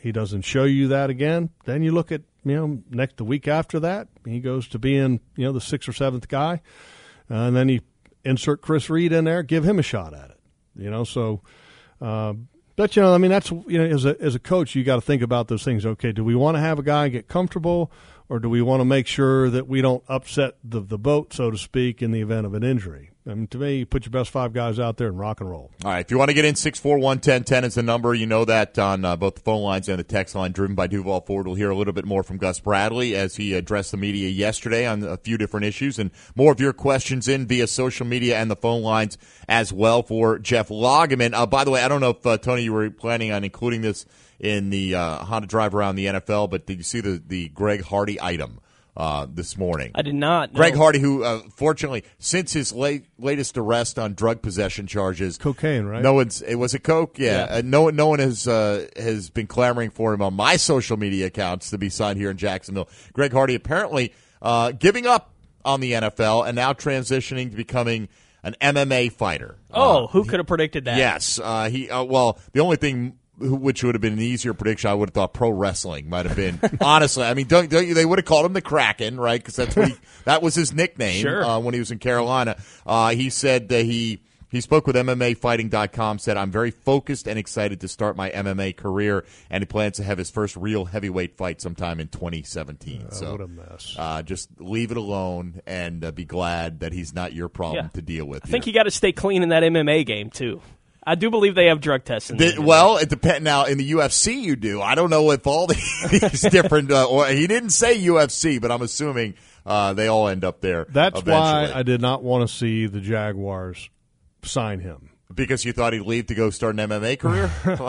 he doesn't show you that again, then you look at, the week after that, he goes to being, the 6th or 7th guy. And then you insert Chris Reed in there, give him a shot at it, so, but, that's, as a coach, you got to think about those things. Okay, do we want to have a guy get comfortable, or do we want to make sure that we don't upset the boat, so to speak, in the event of an injury? To me, you put your best 5 guys out there and rock and roll. All right, if you want to get in, 641-1010 is the number. You know that on both the phone lines and the text line, driven by Duval Ford. We'll hear a little bit more from Gus Bradley as he addressed the media yesterday on a few different issues, and more of your questions in via social media and the phone lines as well for Jeff Lageman. By the way, I don't know if, Tony, you were planning on including this in the Honda Drive Around the NFL, but did you see the Greg Hardy item this morning? I did not. No. Greg Hardy, who fortunately, since his latest arrest on drug possession charges, cocaine, right? Was it coke? Yeah. No one has been clamoring for him on my social media accounts to be signed here in Jacksonville. Greg Hardy apparently giving up on the NFL and now transitioning to becoming an MMA fighter. Who could have predicted that? Yes. The only thing which would have been an easier prediction, I would have thought pro wrestling might have been. Honestly, I mean, don't you? They would have called him the Kraken, right? Because that was his nickname when he was in Carolina. He said that he spoke with MMAfighting.com, said, "I'm very focused and excited to start my MMA career," and he plans to have his first real heavyweight fight sometime in 2017. So what a mess. Just leave it alone and be glad that he's not your problem to deal with. I think you got to stay clean in that MMA game, too. I do believe they have drug testing. Well, it depends. Now, in the UFC, you do. I don't know if all these different or he didn't say UFC, but I'm assuming they all end up there. That's eventually. why I did not want to see the Jaguars sign him. Because you thought he'd leave to go start an MMA career?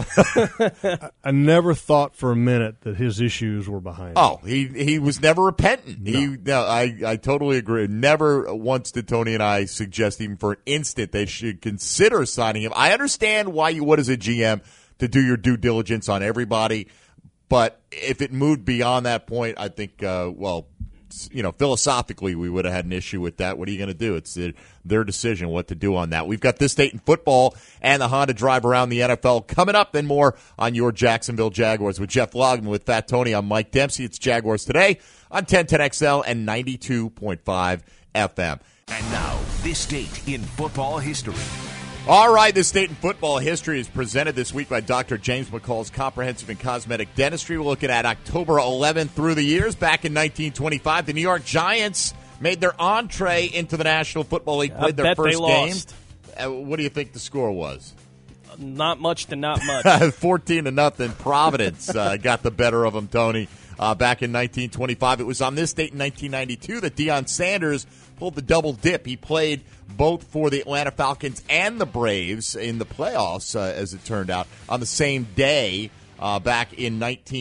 I never thought for a minute that his issues were behind him. He was never repentant. No. I totally agree. Never once did Tony and I suggest even for an instant they should consider signing him. I understand why you would as a GM to do your due diligence on everybody, but if it moved beyond that point, I think, philosophically, we would have had an issue with that. What are you going to do? It's their decision what to do on that. We've got This Date in Football and the Honda Drive Around the NFL coming up, and more on your Jacksonville Jaguars with Jeff Lageman, with Fat Tony. I'm Mike Dempsey. It's Jaguars Today on 1010XL and 92.5 FM. And now, This Date in Football History. All right, This Date in Football History is presented this week by Dr. James McCall's Comprehensive and Cosmetic Dentistry. We're looking at October 11th through the years. Back in 1925, the New York Giants made their entree into the National Football League, played their first game. What do you think the score was? Not much to not much. 14-0. Providence got the better of them, Tony. Back in 1925. It was on this date in 1992 that Deion Sanders pulled the double dip. He played both for the Atlanta Falcons and the Braves in the playoffs, as it turned out, on the same day back in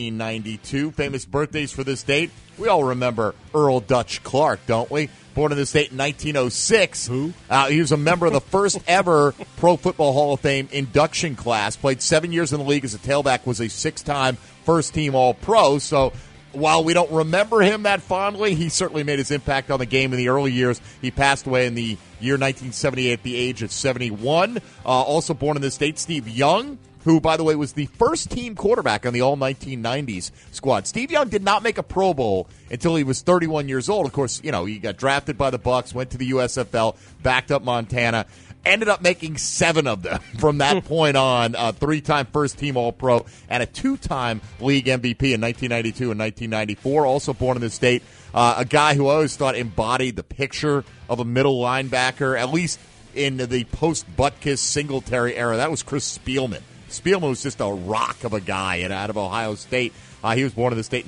1992. Famous birthdays for this date. We all remember Earl Dutch Clark, don't we? Born in this date in 1906. Who? He was a member of the first ever Pro Football Hall of Fame induction class. Played 7 years in the league as a tailback, was a 6-time first-team All-Pro. So while we don't remember him that fondly, he certainly made his impact on the game in the early years. He passed away in the year 1978 at the age of 71. Also born in this date, Steve Young, who, by the way, was the first-team quarterback on the all-1990s squad. Steve Young did not make a Pro Bowl until he was 31 years old. Of course, he got drafted by the Bucs, went to the USFL, backed up Montana, ended up making 7 of them from that point on. 3-time first-team All-Pro and a 2-time league MVP in 1992 and 1994. Also born in this state, a guy who I always thought embodied the picture of a middle linebacker, at least in the post-Butkus Singletary era. That was Chris Spielman. Spielman was just a rock of a guy out of Ohio State. He was born in the state in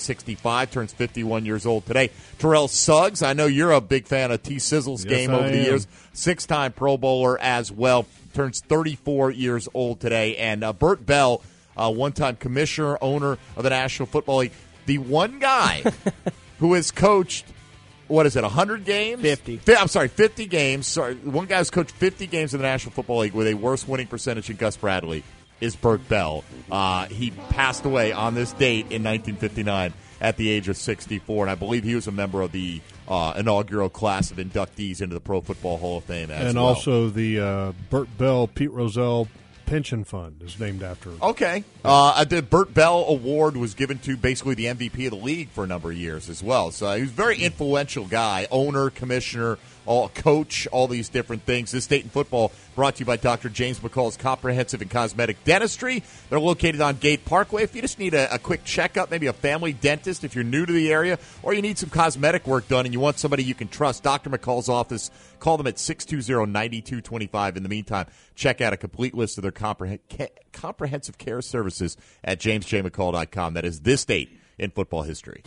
1965, turns 51 years old today. Terrell Suggs, I know you're a big fan of T-Sizzle's game over the years. 6-time Pro Bowler as well, turns 34 years old today. And Bert Bell, one-time commissioner, owner of the National Football League. The one guy who has coached, 100 games? 50. 50 games. Sorry, one guy who's coached 50 games in the National Football League with a worse winning percentage than Gus Bradley is Bert Bell. He passed away on this date in 1959 at the age of 64, and I believe he was a member of the inaugural class of inductees into the Pro Football Hall of Fame as well. And also the Bert Bell, Pete Rozelle pension fund is named after him. Okay. The Burt Bell Award was given to basically the MVP of the league for a number of years as well. So he was a very influential guy, owner, commissioner, coach, all these different things. This Dayton Football brought to you by Dr. James McCall's Comprehensive and Cosmetic Dentistry. They're located on Gate Parkway. If you just need a quick checkup, maybe a family dentist if you're new to the area, or you need some cosmetic work done and you want somebody you can trust, Dr. McCall's office, call them at 620-9225. In the meantime, check out a complete list of their comprehensive care services at jamesjmccall.com. That is this date in football history.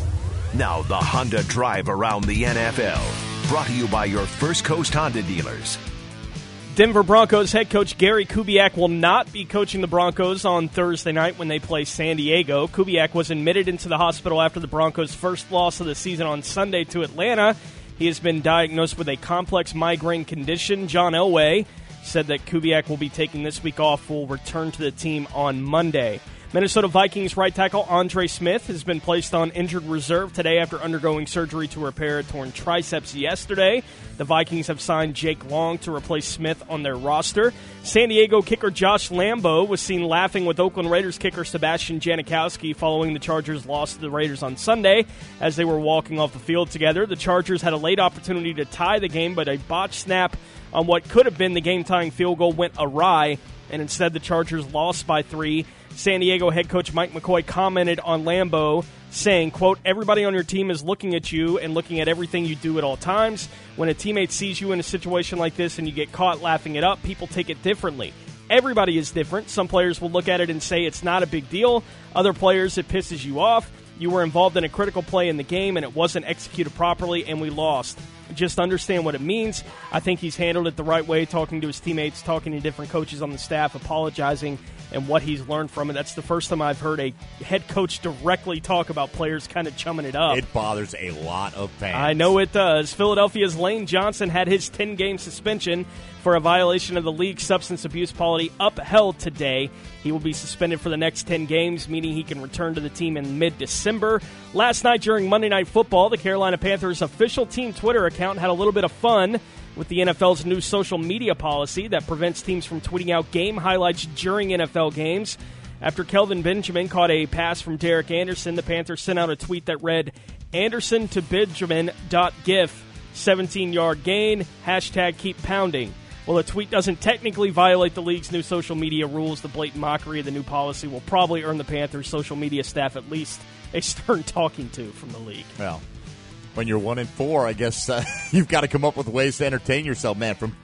Now the Honda Drive around the NFL. Brought to you by your First Coast Honda dealers. Denver Broncos head coach Gary Kubiak will not be coaching the Broncos on Thursday night when they play San Diego. Kubiak was admitted into the hospital after the Broncos' first loss of the season on Sunday to Atlanta. He has been diagnosed with a complex migraine condition. John Elway said that Kubiak will be taking this week off, will return to the team on Monday. Minnesota Vikings right tackle Andre Smith has been placed on injured reserve today after undergoing surgery to repair a torn triceps yesterday. The Vikings have signed Jake Long to replace Smith on their roster. San Diego kicker Josh Lambo was seen laughing with Oakland Raiders kicker Sebastian Janikowski following the Chargers' loss to the Raiders on Sunday as they were walking off the field together. The Chargers had a late opportunity to tie the game, but a botched snap on what could have been the game-tying field goal went awry, and instead the Chargers lost by 3. San Diego head coach Mike McCoy commented on Lambeau, saying, quote, "Everybody on your team is looking at you and looking at everything you do at all times. When a teammate sees you in a situation like this and you get caught laughing it up, people take it differently. Everybody is different. Some players will look at it and say it's not a big deal. Other players, it pisses you off. You were involved in a critical play in the game and it wasn't executed properly and we lost. Just understand what it means. I think he's handled it the right way, talking to his teammates, talking to different coaches on the staff, apologizing, and what he's learned from it. That's the first time I've heard a head coach directly talk about players kind of chumming it up. It bothers a lot of fans. I know it does. Philadelphia's Lane Johnson had his 10-game suspension for a violation of the league's substance abuse policy upheld today. He will be suspended for the next 10 games, meaning he can return to the team in mid-December. Last night during Monday Night Football, the Carolina Panthers' official team Twitter account had a little bit of fun with the NFL's new social media policy that prevents teams from tweeting out game highlights during NFL games. After Kelvin Benjamin caught a pass from Derek Anderson, the Panthers sent out a tweet that read, "Anderson to Benjamin.gif, 17-yard gain, hashtag keep pounding." Well, the tweet doesn't technically violate the league's new social media rules. The blatant mockery of the new policy will probably earn the Panthers' social media staff at least a stern talking to from the league. Well, when you're 1-4, I guess you've got to come up with ways to entertain yourself, man. From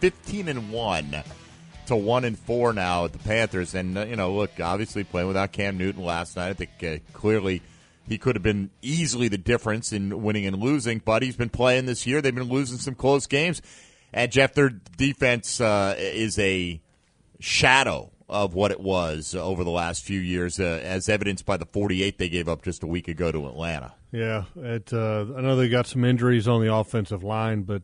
15-1 to 1-4 now at the Panthers, and look, obviously playing without Cam Newton last night, I think clearly he could have been easily the difference in winning and losing. But he's been playing this year; they've been losing some close games, and Jeff, their defense is a shadow of what it was over the last few years, as evidenced by the 48 they gave up just a week ago to Atlanta. Yeah, I know they got some injuries on the offensive line, but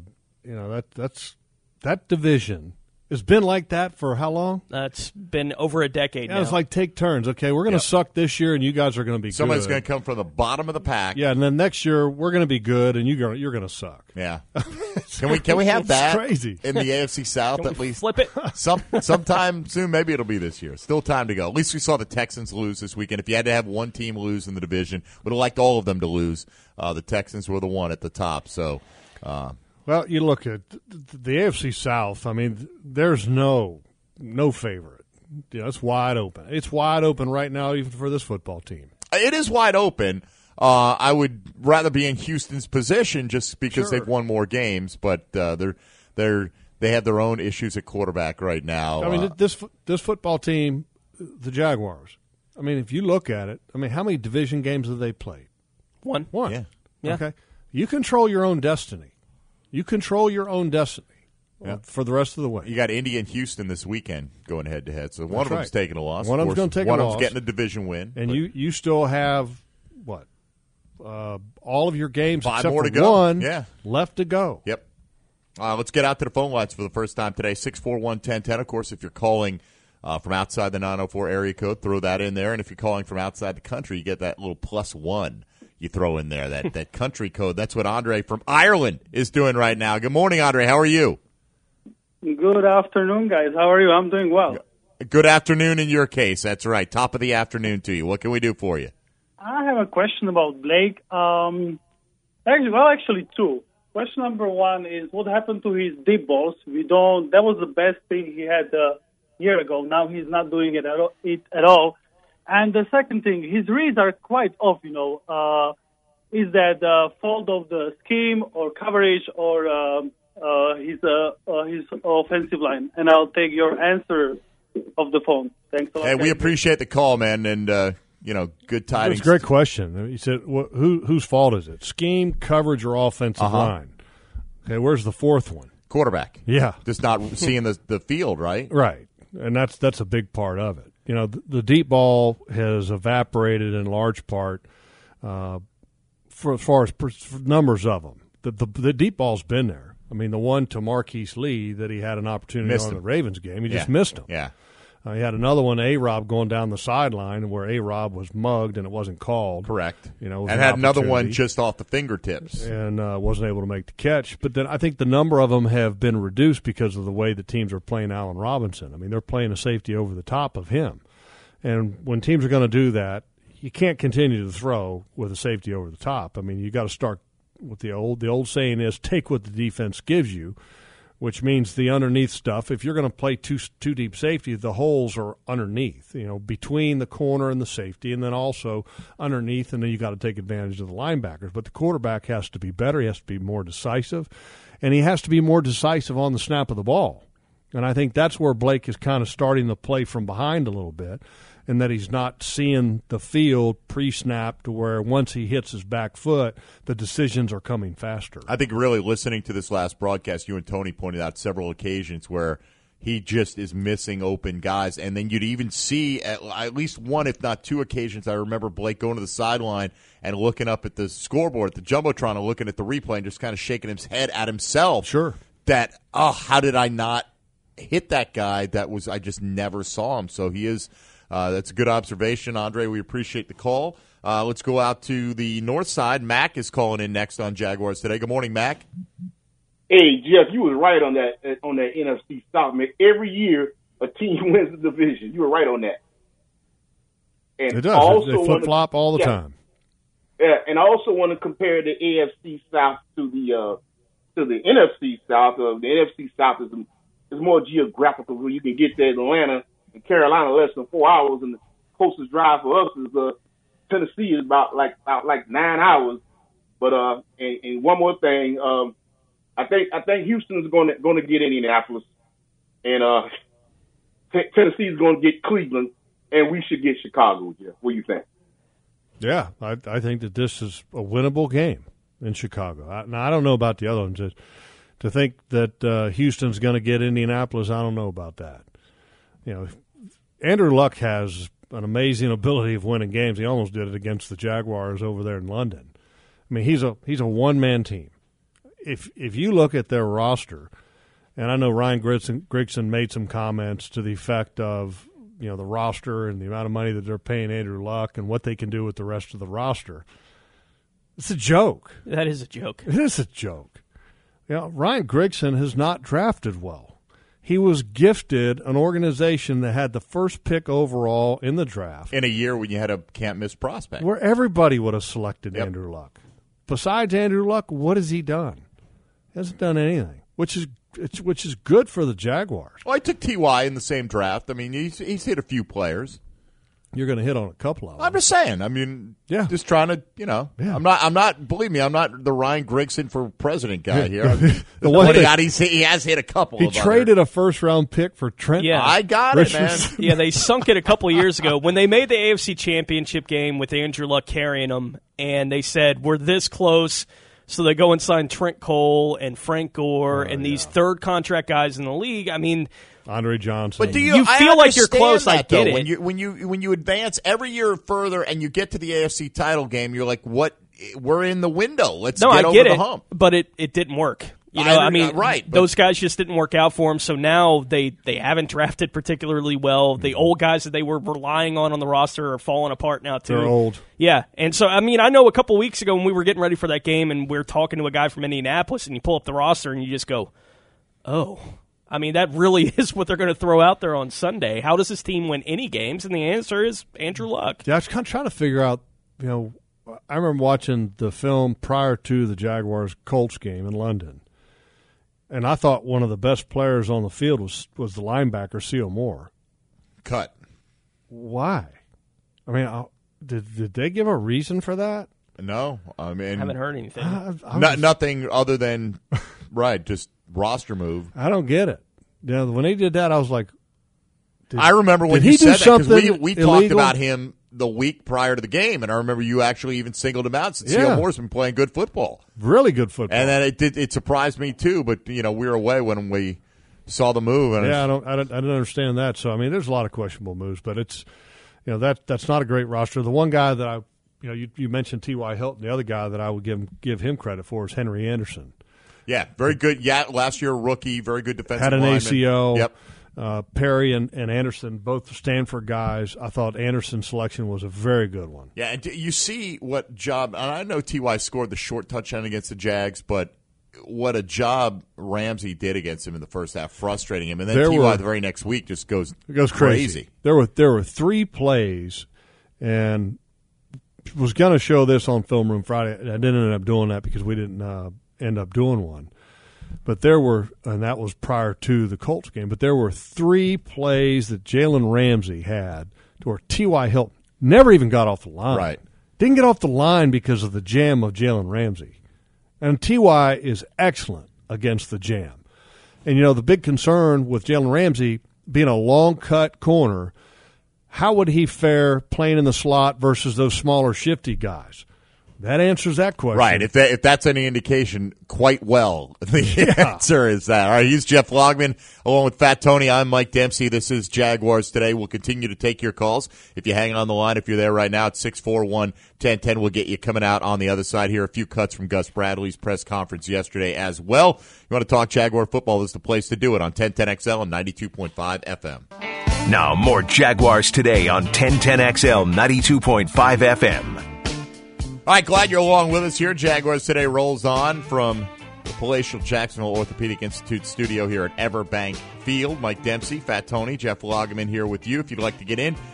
that division has been like that for how long? It's been over a decade now. It's like take turns. Okay, we're going to suck this year, and you guys are going to be Somebody's good. going to come from the bottom of the pack. Yeah, and then next year we're going to be good, and you're going to suck. Yeah. Can we have that crazy. in the AFC South at least? Flip it? Sometime soon, maybe it'll be this year. Still time to go. At least we saw the Texans lose this weekend. If you had to have one team lose in the division, would have liked all of them to lose. The Texans were the one at the top, so... Well, you look at the AFC South. I mean, there's no favorite. It's wide open. It's wide open right now, even for this football team. It is wide open. I would rather be in Houston's position just because they've won more games, but they have their own issues at quarterback right now. I mean, this football team, the Jaguars. I mean, if you look at it, I mean, how many division games have they played? One. Yeah. Okay. You control your own destiny. You control your own destiny for the rest of the way. You got Indy and Houston this weekend going head-to-head, so one of them's taking a loss. One of them's going to take a loss. One of them's getting a division win. And you still have, what, all of your games 5 except more for to go. one left to go. Yep. Let's get out to the phone lines for the first time today, 641-1010. Of course, if you're calling from outside the 904 area code, throw that in there. And if you're calling from outside the country, you get that little +1. You throw in there, that country code. That's what Andre from Ireland is doing right now. Good morning, Andre. How are you? Good afternoon, guys. How are you? I'm doing well. Good afternoon in your case. That's right. Top of the afternoon to you. What can we do for you? I have a question about Blake. Actually two. Question number one is what happened to his deep balls? That was the best thing he had a year ago. Now he's not doing it at all. And the second thing, his reads are quite off, Is that fault of the scheme or coverage or his offensive line? And I'll take your answer of the phone. Thanks a lot. Hey, we appreciate the call, man, and good tidings. That's a great question. He said, whose fault is it? Scheme, coverage, or offensive line? Okay, where's the fourth one? Quarterback. Yeah. Just not seeing the field, right? Right, and that's a big part of it. The deep ball has evaporated in large part for as far as numbers of them. The deep ball's been there. I mean, the one to Marquise Lee that he had an opportunity on the Ravens game, he just missed him. Yeah. He had another one, A-Rob, going down the sideline where A-Rob was mugged and it wasn't called. Correct. And had another one just off the fingertips. And wasn't able to make the catch. But then I think the number of them have been reduced because of the way the teams are playing Allen Robinson. I mean, they're playing a safety over the top of him. And when teams are going to do that, you can't continue to throw with a safety over the top. I mean, you got to start with the old saying is take what the defense gives you, which means the underneath stuff. If you're going to play two deep safety, the holes are underneath, between the corner and the safety, and then also underneath, and then you got to take advantage of the linebackers. But the quarterback has to be better. He has to be more decisive, and he has to be more decisive on the snap of the ball. And I think that's where Blake is kind of starting to play from behind a little bit, and that he's not seeing the field pre-snap to where once he hits his back foot, the decisions are coming faster. I think really listening to this last broadcast, you and Tony pointed out several occasions where he just is missing open guys. And then you'd even see at least one, if not two occasions, I remember Blake going to the sideline and looking up at the scoreboard, at the Jumbotron, and looking at the replay and just kind of shaking his head at himself. Sure. That, how did I not hit that guy? I just never saw him. So he is... that's a good observation, Andre. We appreciate the call. Let's go out to the north side. Mac is calling in next on Jaguars Today. Good morning, Mac. Hey, Jeff, you were right on that NFC South, man. Every year a team wins the division. You were right on that. And it does. They flip-flop all the time. Yeah, and I also want to compare the AFC South to the NFC South. The NFC South is more geographical, where you can get to Atlanta and Carolina less than 4 hours, and the closest drive for us is Tennessee is about 9 hours. But and one more thing, I think Houston's going to get Indianapolis, and Tennessee is going to get Cleveland, and we should get Chicago. Jeff, what do you think? Yeah, I think that this is a winnable game in Chicago. Now I don't know about the other ones. To think that Houston's going to get Indianapolis, I don't know about that. Andrew Luck has an amazing ability of winning games. He almost did it against the Jaguars over there in London. I mean, he's a one-man team. If you look at their roster, and I know Ryan Grigson made some comments to the effect of the roster and the amount of money that they're paying Andrew Luck and what they can do with the rest of the roster. It's a joke. That is a joke. It is a joke. Ryan Grigson has not drafted well. He was gifted an organization that had the first pick overall in the draft. In a year when you had a can't-miss prospect. Where everybody would have selected Andrew Luck. Besides Andrew Luck, what has he done? He hasn't done anything, which is good for the Jaguars. Well, I took T.Y. in the same draft. I mean, he's hit a few players. You're going to hit on a couple of them. I'm just saying. I mean, just trying to, I'm not, believe me, I'm not the Ryan Grigson for president guy here. The one he has hit a couple He traded a first-round pick for Trent. Yeah, I got it, man. Yeah, they sunk it a couple of years ago when they made the AFC Championship game with Andrew Luck carrying them, and they said, we're this close. So they go and sign Trent Cole and Frank Gore and these third contract guys in the league. I mean, Andre Johnson. But you feel like you're close? I get it. When you advance every year further and you get to the AFC title game, you're like, what? We're in the window. Let's get over the hump. But it didn't work. Those guys just didn't work out for them. So now they haven't drafted particularly well. The old guys that they were relying on the roster are falling apart now too. They're old. Yeah, and so I know a couple weeks ago when we were getting ready for that game and we were talking to a guy from Indianapolis, and you pull up the roster and you just go, oh. I mean, that really is what they're going to throw out there on Sunday. How does this team win any games? And the answer is Andrew Luck. Yeah, I was kind of trying to figure out, I remember watching the film prior to the Jaguars-Colts game in London, and I thought one of the best players on the field was the linebacker, Seal Moore. Cut. Why? I mean, did they give a reason for that? No. I mean, I haven't heard anything. Nothing other than, just roster move. I don't get it. When he did that, I was like, I remember when he said that because we talked illegal? about him the week prior to the game, and I remember you actually even singled him out since Seal Moore's been playing good football. Really good football. And then it surprised me too, but we were away when we saw the move. And I didn't understand that. So I mean, there's a lot of questionable moves, but it's that's not a great roster. The one guy that you mentioned T.Y. Hilton. The other guy that I would give him credit for is Henry Anderson. Yeah, very good. Yeah, last year rookie, very good defensive Had an lineman. ACO. Yep. Perry and Anderson, both Stanford guys. I thought Anderson's selection was a very good one. Yeah, and you see what job – and I know T.Y. scored the short touchdown against the Jags, but what a job Ramsey did against him in the first half, frustrating him. And then T.Y. the very next week just goes crazy. There were 3 plays, and was going to show this on Film Room Friday. I didn't end up doing that because we didn't end up doing one. But there were, and that was prior to the Colts game, but there were 3 plays that Jalen Ramsey had where T.Y. Hilton never even got off the line. Right. Didn't get off the line because of the jam of Jalen Ramsey. And T.Y. is excellent against the jam. And, the big concern with Jalen Ramsey being a long cut corner, how would he fare playing in the slot versus those smaller, shifty guys? That answers that question. Right. If that's any indication, quite well. The answer is that. All right, he's Jeff Logman. Along with Fat Tony, I'm Mike Dempsey. This is Jaguars Today. We'll continue to take your calls. If you hang on the line, if you're there right now, it's 641-1010. We'll get you coming out on the other side here. A few cuts from Gus Bradley's press conference yesterday as well. You want to talk Jaguar football, this is the place to do it on 1010XL and 92.5 FM. Now more Jaguars Today on 1010XL 92.5 FM. All right, glad you're along with us here. Jaguars Today rolls on from the Palatial Jacksonville Orthopedic Institute studio here at Everbank Field. Mike Dempsey, Fat Tony, Jeff Loggeman here with you. If you'd like to get in,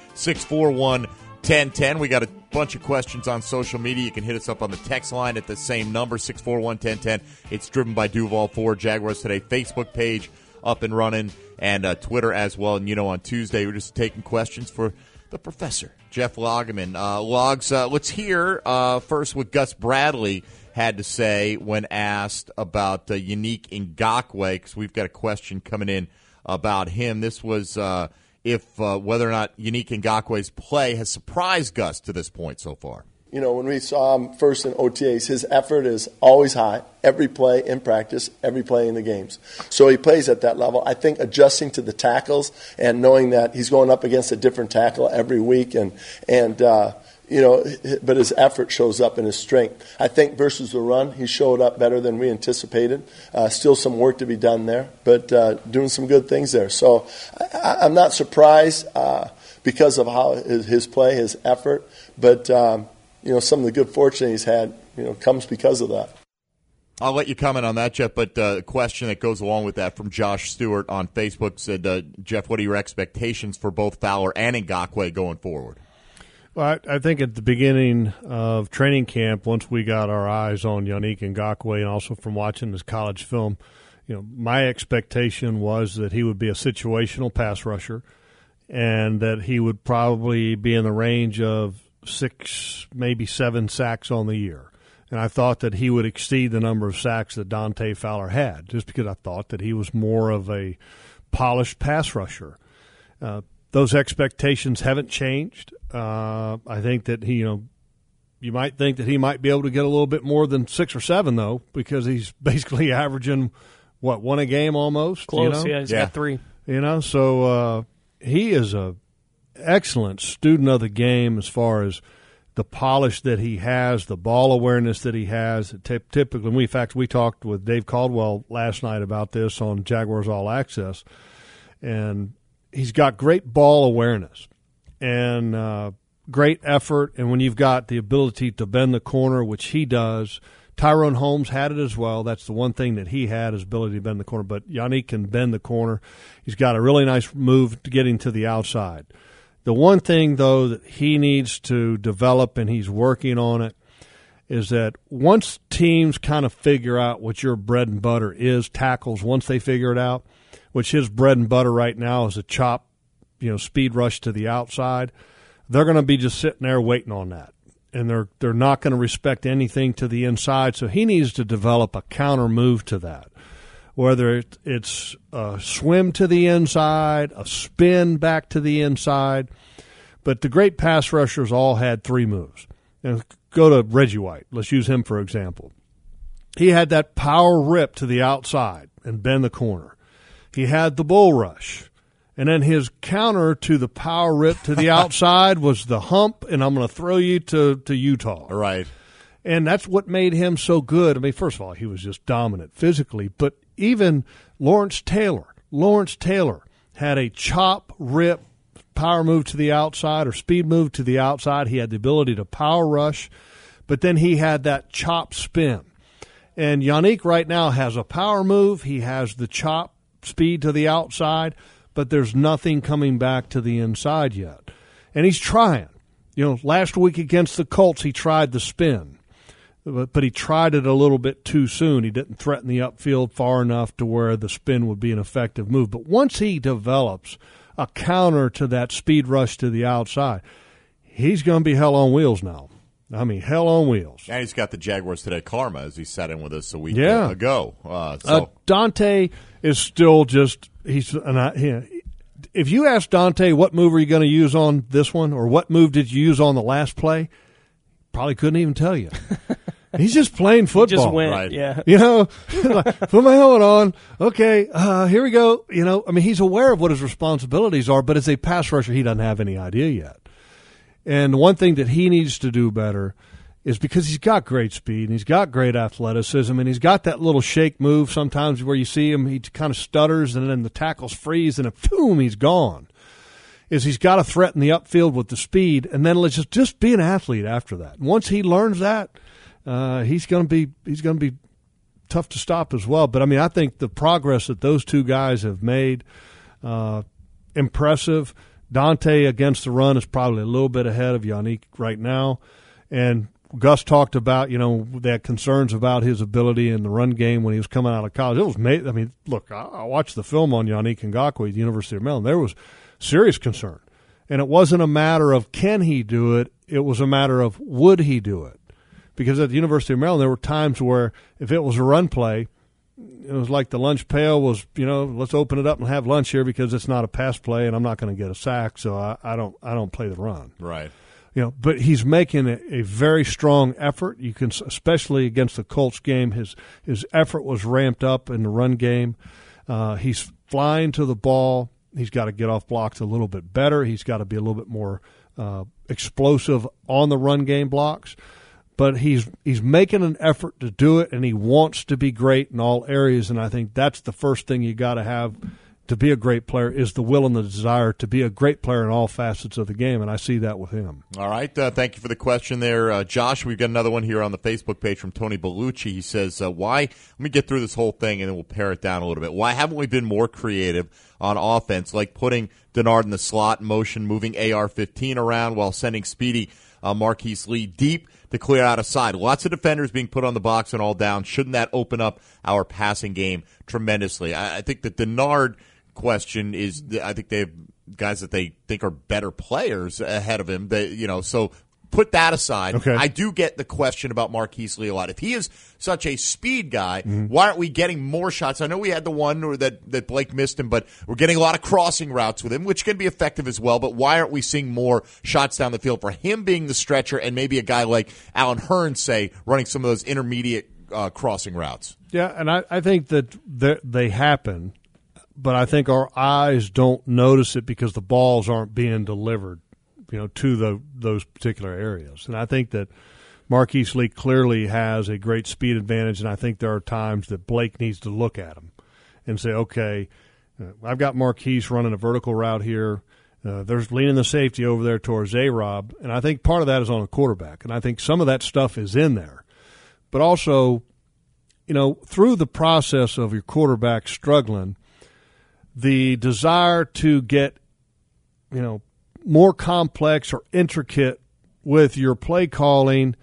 641-1010. We got a bunch of questions on social media. You can hit us up on the text line at the same number, 641-1010. It's driven by Duval Ford. Jaguars Today Facebook page up and running, and Twitter as well. And, on Tuesday, we're just taking questions for the professor, Jeff Loggeman. Logs, let's hear first what Gus Bradley had to say when asked about Yannick Ngakoue, because we've got a question coming in about him. This was if whether or not Yannick Ngakoue's play has surprised Gus to this point so far. When we saw him first in OTAs, his effort is always high, every play in practice, every play in the games. So he plays at that level. I think adjusting to the tackles and knowing that he's going up against a different tackle every week, but his effort shows up in his strength. I think versus the run, he showed up better than we anticipated. Still some work to be done there, but doing some good things there. So I'm not surprised because of how his play, his effort, but some of the good fortune he's had, comes because of that. I'll let you comment on that, Jeff, but a question that goes along with that from Josh Stewart on Facebook said, Jeff, what are your expectations for both Fowler and Ngakoue going forward? Well, I think at the beginning of training camp, once we got our eyes on Yannick Ngakoue and also from watching his college film, my expectation was that he would be a situational pass rusher and that he would probably be in the range of 6, maybe 7 sacks on the year. And I thought that he would exceed the number of sacks that Dante Fowler had, just because I thought that he was more of a polished pass rusher. Those expectations haven't changed. I think that you might think that he might be able to get a little bit more than 6 or 7, though, because he's basically averaging, one a game almost? Close, yeah, he's got 3. So he is a excellent student of the game as far as the polish that he has, the ball awareness that he has. Typically, we talked with Dave Caldwell last night about this on Jaguars All Access, and he's got great ball awareness and great effort. And when you've got the ability to bend the corner, which he does, Tyrone Holmes had it as well. That's the one thing that he had, his ability to bend the corner. But Yannick can bend the corner. He's got a really nice move to getting to the outside. The one thing, though, that he needs to develop, and he's working on it, is that once teams kind of figure out what your bread and butter is, tackles, once they figure it out, which his bread and butter right now is a chop, speed rush to the outside, they're going to be just sitting there waiting on that. And they're not going to respect anything to the inside, so he needs to develop a counter move to that, whether it's a swim to the inside, a spin back to the inside. But the great pass rushers all had 3 moves. And go to Reggie White. Let's use him for example. He had that power rip to the outside and bend the corner. He had the bull rush. And then his counter to the power rip to the outside was the hump, and I'm going to throw you to Utah. Right. And that's what made him so good. I mean, first of all, he was just dominant physically, but even Lawrence Taylor had a chop, rip, power move to the outside or speed move to the outside. He had the ability to power rush, but then he had that chop spin. And Yannick right now has a power move. He has the chop speed to the outside, but there's nothing coming back to the inside yet. And he's trying. Last week against the Colts, he tried the spin, but he tried it a little bit too soon. He didn't threaten the upfield far enough to where the spin would be an effective move. But once he develops a counter to that speed rush to the outside, he's going to be hell on wheels now. I mean, hell on wheels. And he's got the Jaguars Today karma, as he sat in with us a week ago. Dante is still just if you ask Dante what move are you going to use on this one or what move did you use on the last play, probably couldn't even tell you. He's just playing football. He just went, right. Yeah. Put my helmet on. Okay, here we go. He's aware of what his responsibilities are, but as a pass rusher, he doesn't have any idea yet. And the one thing that he needs to do better is because he's got great speed and he's got great athleticism and he's got that little shake move sometimes where you see him, he kind of stutters and then the tackles freeze and boom, he's gone. Is he's got to threaten the upfield with the speed and then let's just be an athlete after that. And once he learns that, he's going to be tough to stop as well. But I think the progress that those two guys have made, impressive. Dante against the run is probably a little bit ahead of Yannick right now. And Gus talked about, they had concerns about his ability in the run game when he was coming out of college. It was look, I watched the film on Yannick Ngakoue at the University of Maryland. There was serious concern. And it wasn't a matter of can he do it, it was a matter of would he do it. Because at the University of Maryland, there were times where if it was a run play, it was like the lunch pail was, let's open it up and have lunch here because it's not a pass play and I'm not going to get a sack, so I don't play the run. Right. But he's making a very strong effort. You can, especially against the Colts game, his effort was ramped up in the run game. He's flying to the ball. He's got to get off blocks a little bit better. He's got to be a little bit more explosive on the run game blocks. But he's making an effort to do it, and he wants to be great in all areas. And I think that's the first thing you got to have to be a great player is the will and the desire to be a great player in all facets of the game, and I see that with him. All right. Thank you for the question there. Josh, we've got another one here on the Facebook page from Tony Bellucci. He says, let me get through this whole thing, and then we'll pare it down a little bit. Why haven't we been more creative on offense, like putting Denard in the slot motion, moving AR-15 around while sending speedy Marquise Lee deep to clear out a side? Lots of defenders being put on the box and all down. Shouldn't that open up our passing game tremendously? I think the Denard question is, I think they have guys that they think are better players ahead of him. So put that aside. Okay. I do get the question about Marquise Lee a lot. If he is such a speed guy, why aren't we getting more shots? I know we had the one that Blake missed him, but we're getting a lot of crossing routes with him, which can be effective as well. But why aren't we seeing more shots down the field for him being the stretcher and maybe a guy like Alan Hearn, say, running some of those intermediate crossing routes? Yeah, and I think that they happen, but I think our eyes don't notice it because the balls aren't being delivered, to those particular areas. And I think that Marquise Lee clearly has a great speed advantage, and I think there are times that Blake needs to look at him and say, okay, I've got Marquise running a vertical route here. There's leaning the safety over there towards A-Rob, and I think part of that is on a quarterback, and I think some of that stuff is in there. but also, through the process of your quarterback struggling, the desire to get, more complex or intricate with your play calling,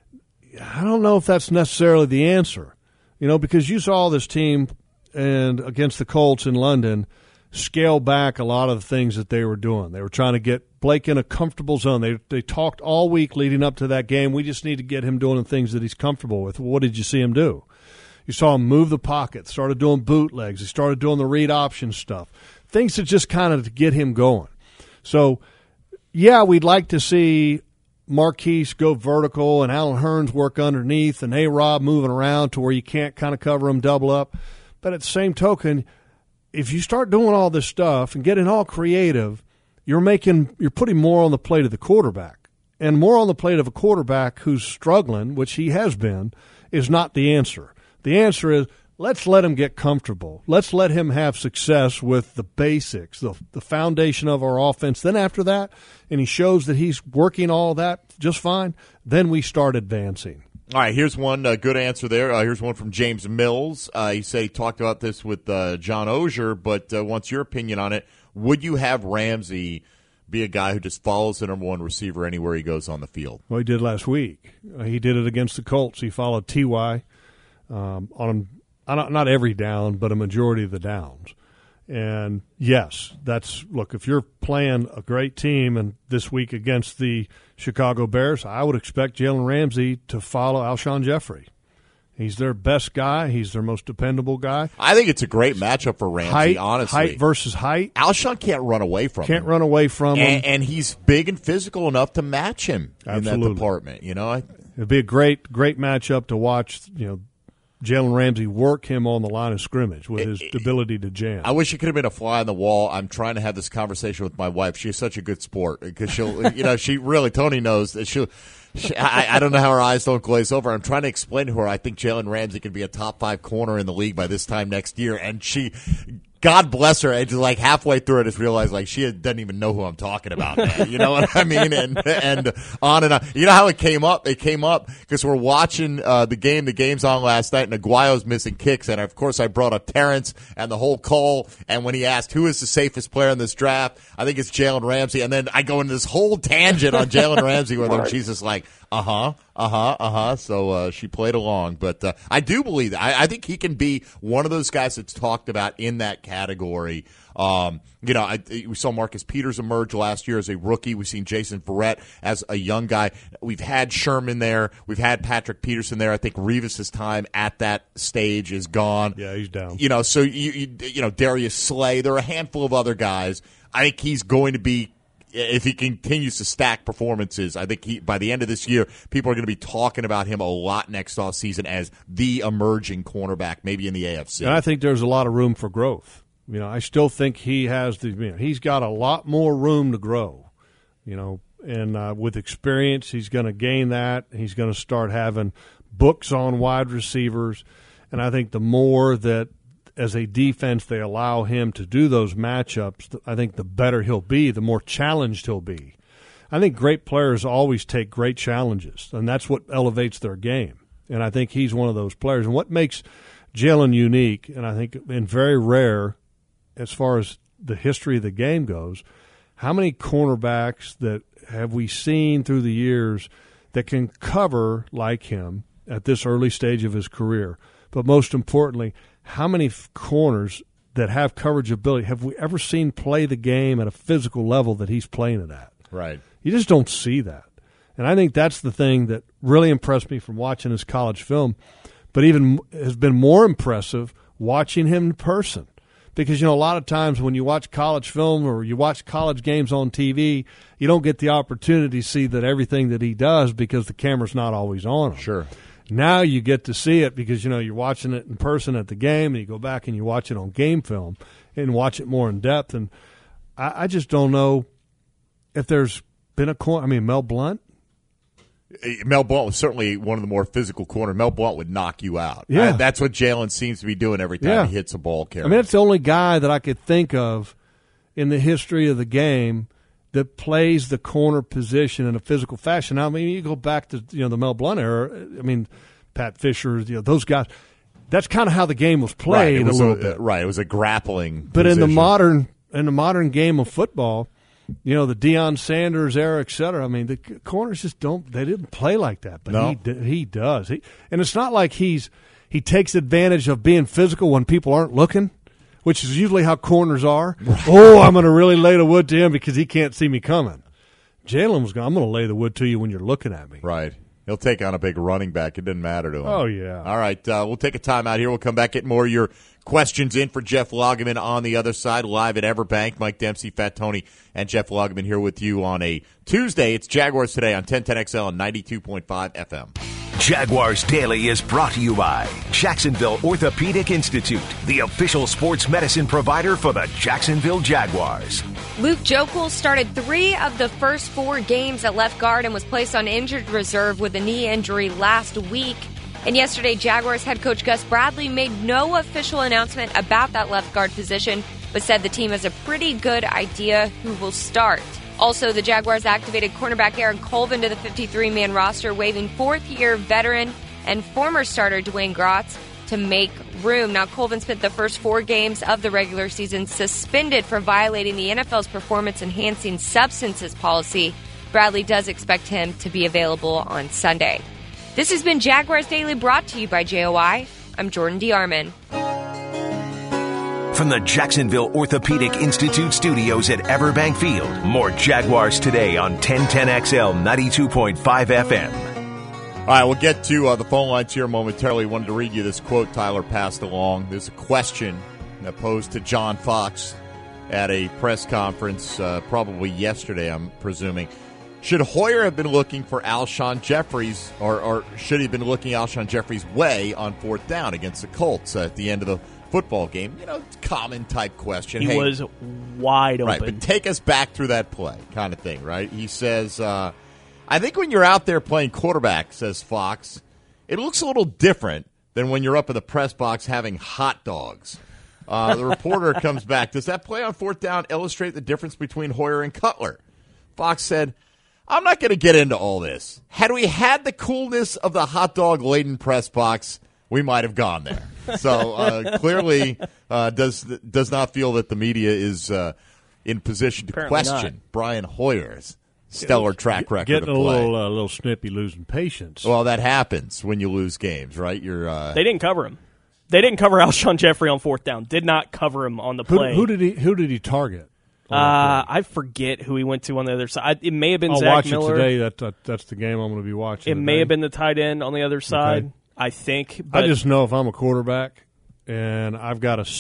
I don't know if that's necessarily the answer, because you saw this team and against the Colts in London scale back a lot of the things that they were doing. They were trying to get Blake in a comfortable zone. They talked all week leading up to that game. We just need to get him doing the things that he's comfortable with. What did you see him do? You saw him move the pocket, started doing bootlegs. He started doing the read option stuff, things to just kind of get him going. So, yeah, we'd like to see Marquise go vertical and Alan Hearns work underneath and A-Rob moving around to where you can't kind of cover him double up. But at the same token, if you start doing all this stuff and getting all creative, you're putting more on the plate of the quarterback. And more on the plate of a quarterback who's struggling, which he has been, is not the answer. The answer is, let's let him get comfortable. Let's let him have success with the basics, the foundation of our offense. Then after that, and he shows that he's working all that just fine, then we start advancing. All right, here's one good answer there. Here's one from James Mills. He said he talked about this with John Oehser, but wants your opinion on it. Would you have Ramsey be a guy who just follows the number one receiver anywhere he goes on the field? Well, he did last week. He did it against the Colts. He followed T.Y. On not every down, but a majority of the downs. And, yes, if you're playing a great team and this week against the Chicago Bears, I would expect Jalen Ramsey to follow Alshon Jeffrey. He's their best guy. He's their most dependable guy. I think it's a great matchup for Ramsey, honestly. Height versus height. Alshon can't run away from him. Can't run away from him. And he's big and physical enough to match him Absolutely. in that department. It'd be a great matchup to watch, Jalen Ramsey work him on the line of scrimmage with his ability to jam. I wish it could have been a fly on the wall. I'm trying to have this conversation with my wife. She's such a good sport because she'll, she really, Tony knows that I don't know how her eyes don't glaze over. I'm trying to explain to her I think Jalen Ramsey can be a top 5 corner in the league by this time next year, and she, God bless her, and just like halfway through it, just realized like she doesn't even know who I'm talking about now. You know what I mean? And on and on. You know how it came up? It came up because we're watching the game. The game's on last night, and Aguayo's missing kicks. And of course, I brought up Terrence and the whole call. And when he asked who is the safest player in this draft, I think it's Jalen Ramsey. And then I go into this whole tangent on Jalen Ramsey with her. She's just like, So she played along. But I do believe that. I think he can be one of those guys that's talked about in that category. We saw Marcus Peters emerge last year as a rookie. We've seen Jason Verrett as a young guy. We've had Sherman there. We've had Patrick Peterson there. I think Revis's time at that stage is gone. Yeah, he's down. So Darius Slay. There are a handful of other guys. I think he's going to be, if he continues to stack performances, I think by the end of this year, people are going to be talking about him a lot next offseason as the emerging cornerback, maybe in the AFC. And I think there's a lot of room for growth. I still think he has he's got a lot more room to grow, and with experience, he's going to gain that. He's going to start having books on wide receivers. And I think the more that as a defense they allow him to do those matchups, I think the better he'll be, the more challenged he'll be. I think great players always take great challenges, and that's what elevates their game. And I think he's one of those players. And what makes Jalen unique, and I think and very rare as far as the history of the game goes, how many cornerbacks that have we seen through the years that can cover like him at this early stage of his career? But most importantly, how many corners that have coverage ability have we ever seen play the game at a physical level that he's playing it at? Right. You just don't see that. And I think that's the thing that really impressed me from watching his college film, but even has been more impressive watching him in person. Because, a lot of times when you watch college film or you watch college games on TV, you don't get the opportunity to see that everything that he does because the camera's not always on him. Sure. Now you get to see it because, you're watching it in person at the game, and you go back and you watch it on game film and watch it more in depth. And I just don't know if there's been Mel Blount. Mel Blount was certainly one of the more physical corners. Mel Blount would knock you out. Yeah. That's what Jalen seems to be doing every time he hits a ball carrier. That's the only guy that I could think of in the history of the game that plays the corner position in a physical fashion. You go back to the Mel Blount era. Pat Fisher, those guys. That's kind of how the game was played a little bit. Right, it was a grappling But position. in the modern game of football, the Deion Sanders era, et cetera, I mean, the corners just they didn't play like that. But he does. And it's not like he takes advantage of being physical when people aren't looking, which is usually how corners are. Right. Oh, I'm going to really lay the wood to him because he can't see me coming. Jalen was going, I'm going to lay the wood to you when you're looking at me. Right. He'll take on a big running back. It didn't matter to him. Oh, yeah. All right. We'll take a time out here. We'll come back, get more of your questions in for Jeff Lageman on the other side, live at Everbank. Mike Dempsey, Fat Tony, and Jeff Lageman here with you on a Tuesday. It's Jaguars Today on 1010XL and 92.5 FM. Jaguars Daily is brought to you by Jacksonville Orthopedic Institute, the official sports medicine provider for the Jacksonville Jaguars. Luke Joeckel started 3 of the first 4 games at left guard and was placed on injured reserve with a knee injury last week. And yesterday, Jaguars head coach Gus Bradley made no official announcement about that left guard position, but said the team has a pretty good idea who will start. Also, the Jaguars activated cornerback Aaron Colvin to the 53-man roster, waiving 4th-year veteran and former starter Dwayne Gratz to make room. Now, Colvin spent the first 4 games of the regular season suspended for violating the NFL's performance-enhancing substances policy. Bradley does expect him to be available on Sunday. This has been Jaguars Daily, brought to you by JOI. I'm Jordan D. Arman. From the Jacksonville Orthopedic Institute studios at Everbank Field, more Jaguars Today on 1010XL 92.5 FM. All right, we'll get to the phone lines here momentarily. Wanted to read you this quote Tyler passed along. There's a question that posed to John Fox at a press conference probably yesterday, I'm presuming. Should Hoyer have been looking for Alshon Jeffries, or should he have been looking Alshon Jeffries' way on 4th down against the Colts at the end of the football game? Common type question. He was wide open. Right, but take us back through that play kind of thing, right? He says, I think when you're out there playing quarterback, says Fox, it looks a little different than when you're up in the press box having hot dogs. The reporter comes back, does that play on 4th down illustrate the difference between Hoyer and Cutler? Fox said, I'm not going to get into all this. Had we had the coolness of the hot dog-laden press box, we might have gone there. So clearly does not feel that the media is in position to Apparently question not. Brian Hoyer's stellar track record Getting of play. a little snippy, losing patience. Well, that happens when you lose games, right? They didn't cover him. They didn't cover Alshon Jeffrey on 4th down. Did not cover him on the play. Who did he target? I forget who he went to on the other side. It may have been Zach watch Miller. It today. That's the game I'm going to be watching. It may have been the tight end on the other side. Okay. I think. But I just know if I'm a quarterback and I've got a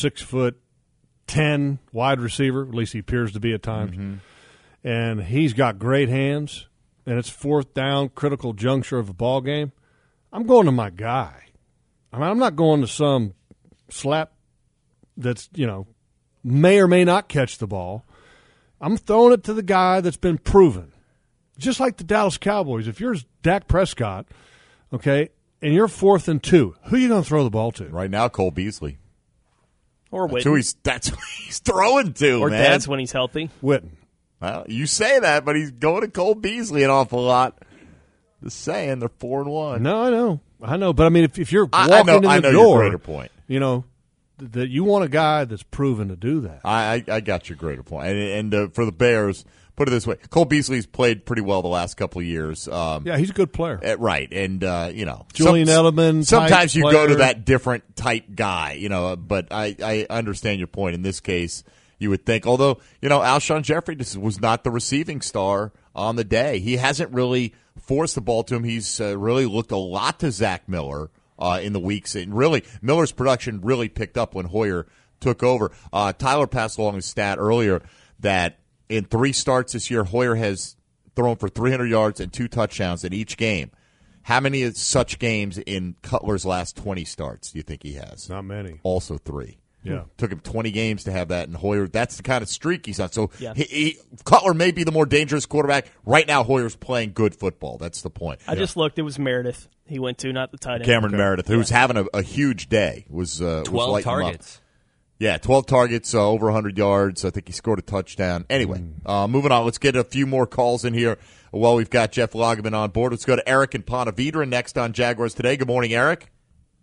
6'10" wide receiver, at least he appears to be at times, and he's got great hands, and it's 4th down, critical juncture of a ball game, I'm going to my guy. I mean, I'm not going to some slap that's, may or may not catch the ball. I'm throwing it to the guy that's been proven. Just like the Dallas Cowboys. If you're Dak Prescott, okay, and you're 4th and 2, who are you going to throw the ball to? Right now, Cole Beasley. Or That's Witten. that's who he's throwing to, Or man. Dad's when he's healthy. Witten. Well, you say that, but he's going to Cole Beasley an awful lot. Just saying, they're 4-1. No, I know. But, I mean, if you're walking I know in the your door, greater point. That you want a guy that's proven to do that. I got your greater point. And for the Bears, put it this way, Cole Beasley's played pretty well the last couple of years. Yeah, he's a good player. Right. And, Julian Edelman. Sometimes you player. go to that different type guy, but I understand your point. In this case, you would think, although, Alshon Jeffrey was not the receiving star on the day. He hasn't really forced the ball to him. He's really looked a lot to Zach Miller in the weeks. And really, Miller's production really picked up when Hoyer took over. Tyler passed along a stat earlier that in 3 starts this year, Hoyer has thrown for 300 yards and 2 touchdowns in each game. How many of such games in Cutler's last 20 starts do you think he has? Not many. Also 3. Yeah. Took him 20 games to have that, and Hoyer, that's the kind of streak he's on. So Yeah. Cutler may be the more dangerous quarterback. Right now, Hoyer's playing good football. That's the point. I just looked. It was Meredith he went to, not the tight end. Cameron Meredith, who's having a huge day. was 12 lighting him up. targets. Yeah, 12 targets, over 100 yards. I think he scored a touchdown. Anyway, moving on. Let's get a few more calls in here while we've got Jeff Lageman on board. Let's go to Eric in Ponte Vedra next on Jaguars Today. Good morning, Eric.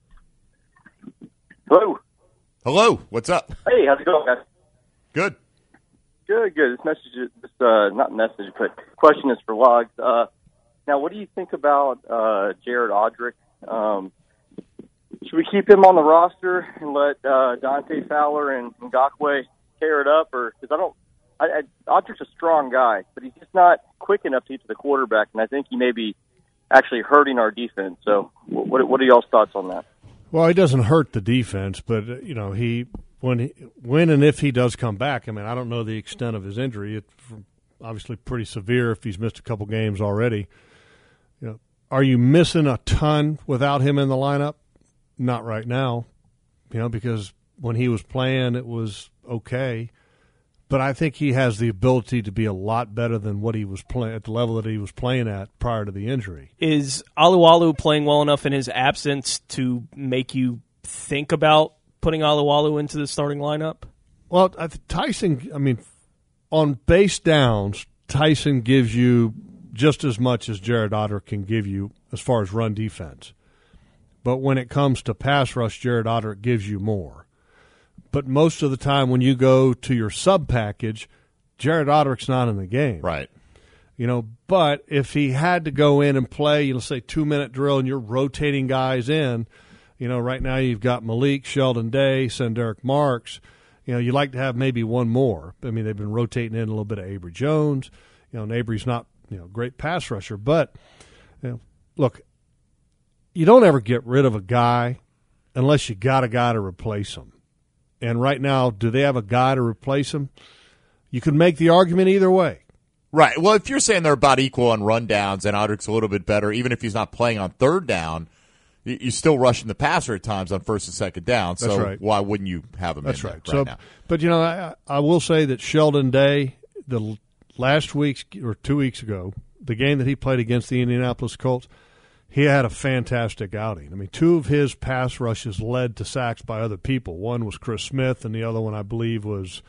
Hello. Hello. What's up? Hey, how's it going, guys? Good. Good. This message is not message, but question is for Logs. Now, what do you think about Jared Odrick? Should we keep him on the roster and let Dante Fowler and Ngakoue tear it up, or because Odrick's a strong guy, but he's just not quick enough to get to the quarterback, and I think he may be actually hurting our defense. So, what are y'all's thoughts on that? Well, he doesn't hurt the defense, but when and if he does come back, I mean, I don't know the extent of his injury. It's obviously pretty severe if he's missed a couple games already. Are you missing a ton without him in the lineup? Not right now, because when he was playing, it was okay. But I think he has the ability to be a lot better than what he was playing at the level that he was playing at prior to the injury. Is Alualu playing well enough in his absence to make you think about putting Alualu into the starting lineup? Well, Tyson, on base downs, Tyson gives you just as much as Jared Odrick can give you as far as run defense. But when it comes to pass rush, Jared Odrick gives you more. But most of the time when you go to your sub package, Jared Odrick's not in the game. Right. But if he had to go in and play, let's say 2-minute drill and you're rotating guys in, right now you've got Malik, Sheldon Day, Senderick Marks. You'd like to have maybe one more. I mean, they've been rotating in a little bit of Avery Jones. And Avery's not, great pass rusher. But, look, you don't ever get rid of a guy unless you got a guy to replace him. And right now, do they have a guy to replace him? You could make the argument either way. Right. Well, if you're saying they're about equal on rundowns and Odrick's a little bit better, even if he's not playing on third down, you're still rushing the passer at times on first and second down. So That's right. Why wouldn't you have him That's in right. there now? But, I will say that Sheldon Day, the last week or 2 weeks ago, the game that he played against the Indianapolis Colts, he had a fantastic outing. I mean, 2 of his pass rushes led to sacks by other people. One was Chris Smith, and the other one, I believe, was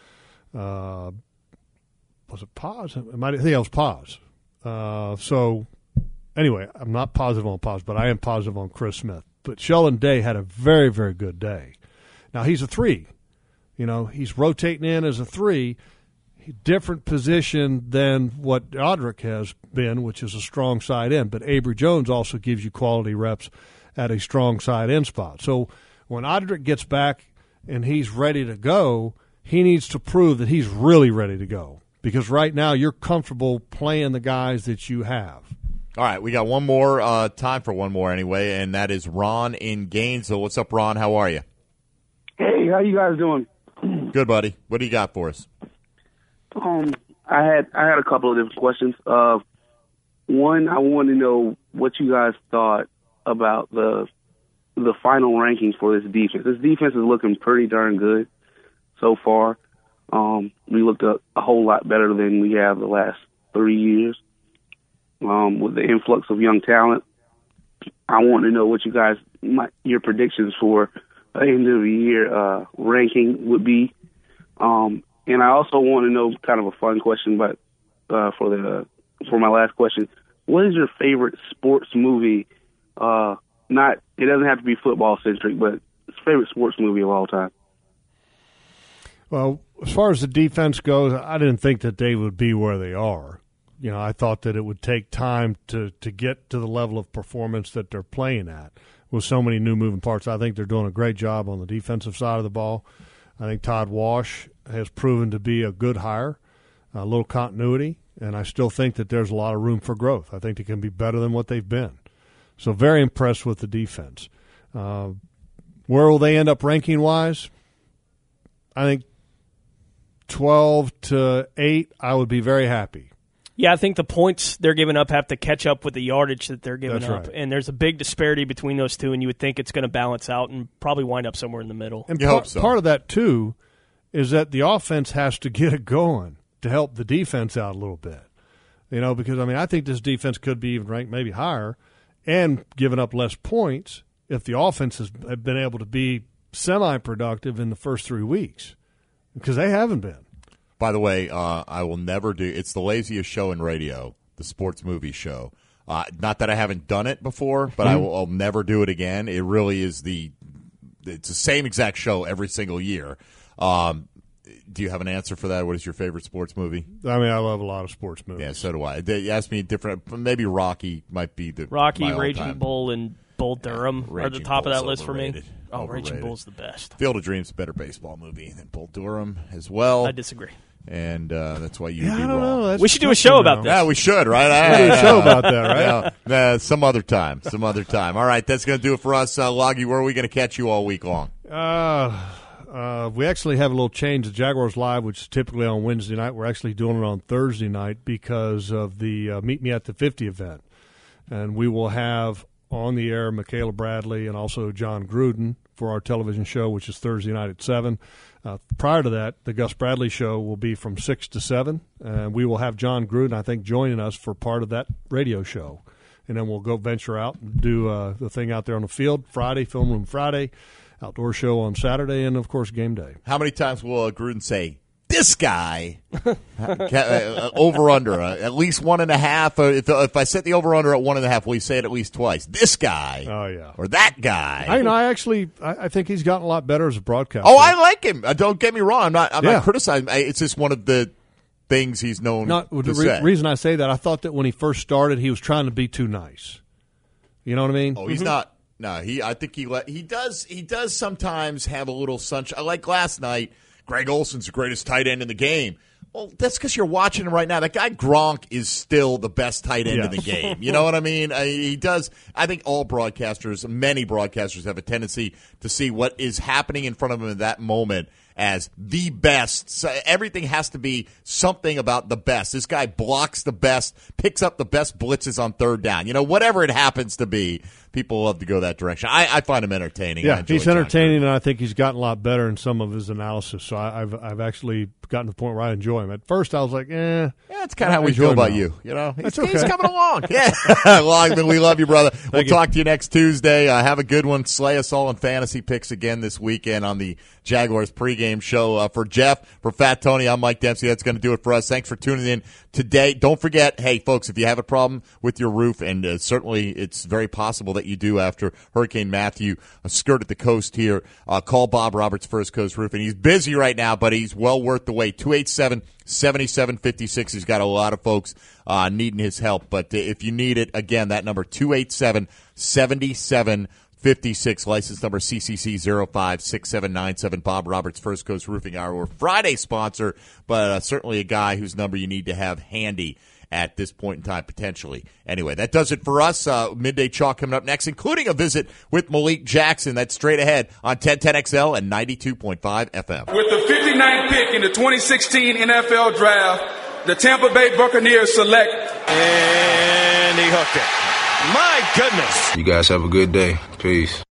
it Paz? I think it was Paz. So, anyway, I'm not positive on Paz, but I am positive on Chris Smith. But Sheldon Day had a very, very good day. Now, he's a 3. He's rotating in as a 3. Different position than what Odrick has been, which is a strong side end. But Avery Jones also gives you quality reps at a strong side end spot. So when Odrick gets back and he's ready to go, he needs to prove that he's really ready to go. Because right now you're comfortable playing the guys that you have. All right, we got one more, time for one more anyway, and that is Ron in Gainesville. What's up, Ron? How are you? Hey, how you guys doing? Good, buddy. What do you got for us? I had a couple of different questions. One, I wanted to know what you guys thought about the final rankings for this defense. This defense is looking pretty darn good so far. We looked a whole lot better than we have the last 3 years. With the influx of young talent, I want to know what you guys, your predictions for the end of the year ranking would be. And I also want to know, kind of a fun question, but for my last question, what is your favorite sports movie? It doesn't have to be football centric, but it's favorite sports movie of all time. Well, as far as the defense goes, I didn't think that they would be where they are. I thought that it would take time to get to the level of performance that they're playing at with so many new moving parts. I think they're doing a great job on the defensive side of the ball. I think Todd Wash has proven to be a good hire, a little continuity, and I still think that there's a lot of room for growth. I think they can be better than what they've been. So very impressed with the defense. Where will they end up ranking-wise? I think 12-8, I would be very happy. Yeah, I think the points they're giving up have to catch up with the yardage that they're giving That's up. right. And there's a big disparity between those two, and you would think it's going to balance out and probably wind up somewhere in the middle. And part of that, too, is that the offense has to get it going to help the defense out a little bit. Because, I think this defense could be even ranked maybe higher and giving up less points if the offense has been able to be semi-productive in the first 3 weeks because they haven't been. By the way, I will never do – it's the laziest show in radio, the sports movie show. Not that I haven't done it before, but I'll never do it again. It really is it's the same exact show every single year. Do you have an answer for that? What is your favorite sports movie? I mean, I love a lot of sports movies. Yeah, so do I. They asked me different. Maybe Rocky might be Rocky, Raging Bull, and Bull Durham are the top of that list overrated. for me. Oh, Overrated. Raging Bull's the best. Field of Dreams is a better baseball movie than Bull Durham as well. I disagree. And that's why you'd be I don't wrong. know. We should do a show about this. Yeah, we should, right? We'll do a show about that, right? Some other time. All right, that's going to do it for us. Loggy, where are we going to catch you all week long? We actually have a little change. The Jaguars Live, which is typically on Wednesday night, we're actually doing it on Thursday night because of the Meet Me at the 50 event. And we will have on the air Michaela Bradley and also John Gruden for our television show, which is Thursday night at 7. Prior to that, the Gus Bradley show will be from 6 to 7. And we will have John Gruden, I think, joining us for part of that radio show. And then we'll go venture out and do the thing out there on the field Friday, Film Room Friday, outdoor show on Saturday, and, of course, game day. How many times will Gruden say, this guy, over-under, at least 1.5? If I set the over-under at 1.5, will you say it at least twice? This guy. Oh, yeah. Or that guy. I think he's gotten a lot better as a broadcaster. Oh, I like him. Don't get me wrong. I'm not criticizing. It's just one of the things he's known to say. The reason I say that, I thought that when he first started, he was trying to be too nice. You know what I mean? Oh, he's not. No, I think he does sometimes have a little sunshine. Like last night, Greg Olson's the greatest tight end in the game. Well, that's because you're watching him right now. That guy Gronk is still the best tight end in the game. You know what I mean? He does. I think all broadcasters, many broadcasters, have a tendency to see what is happening in front of them in that moment as the best. So everything has to be something about the best. This guy blocks the best, picks up the best blitzes on third down. You know, whatever it happens to be, people love to go that direction. I find him entertaining. Yeah, he's entertaining, and I think he's gotten a lot better in some of his analysis. So I've actually gotten to the point where I enjoy him. At first, I was like, Yeah, it's kind of how we feel about you. You know, That's he's okay. coming along. Yeah, Logman, we love you, brother. We'll talk to you next Tuesday. Have a good one. Slay us all in fantasy picks again this weekend on the Jaguars pregame show. For Jeff, for Fat Tony, I'm Mike Dempsey. That's going to do it for us. Thanks for tuning in today. Don't forget, hey, folks, if you have a problem with your roof, and certainly it's very possible that you do after Hurricane Matthew skirted the coast here, call Bob Roberts, First Coast Roofing. He's busy right now, but he's well worth the wait. 287-7756. He's got a lot of folks needing his help. But if you need it, again, that number, 287-7756, license number CCC 056797. Bob Roberts, First Coast Roofing, our Friday sponsor, but certainly a guy whose number you need to have handy at this point in time, potentially. Anyway, that does it for us. Midday Chalk coming up next, including a visit with Malik Jackson. That's straight ahead on 1010XL and 92.5 FM. With the 59th pick in the 2016 NFL Draft, the Tampa Bay Buccaneers select. And he hooked it. My goodness. You guys have a good day. Peace.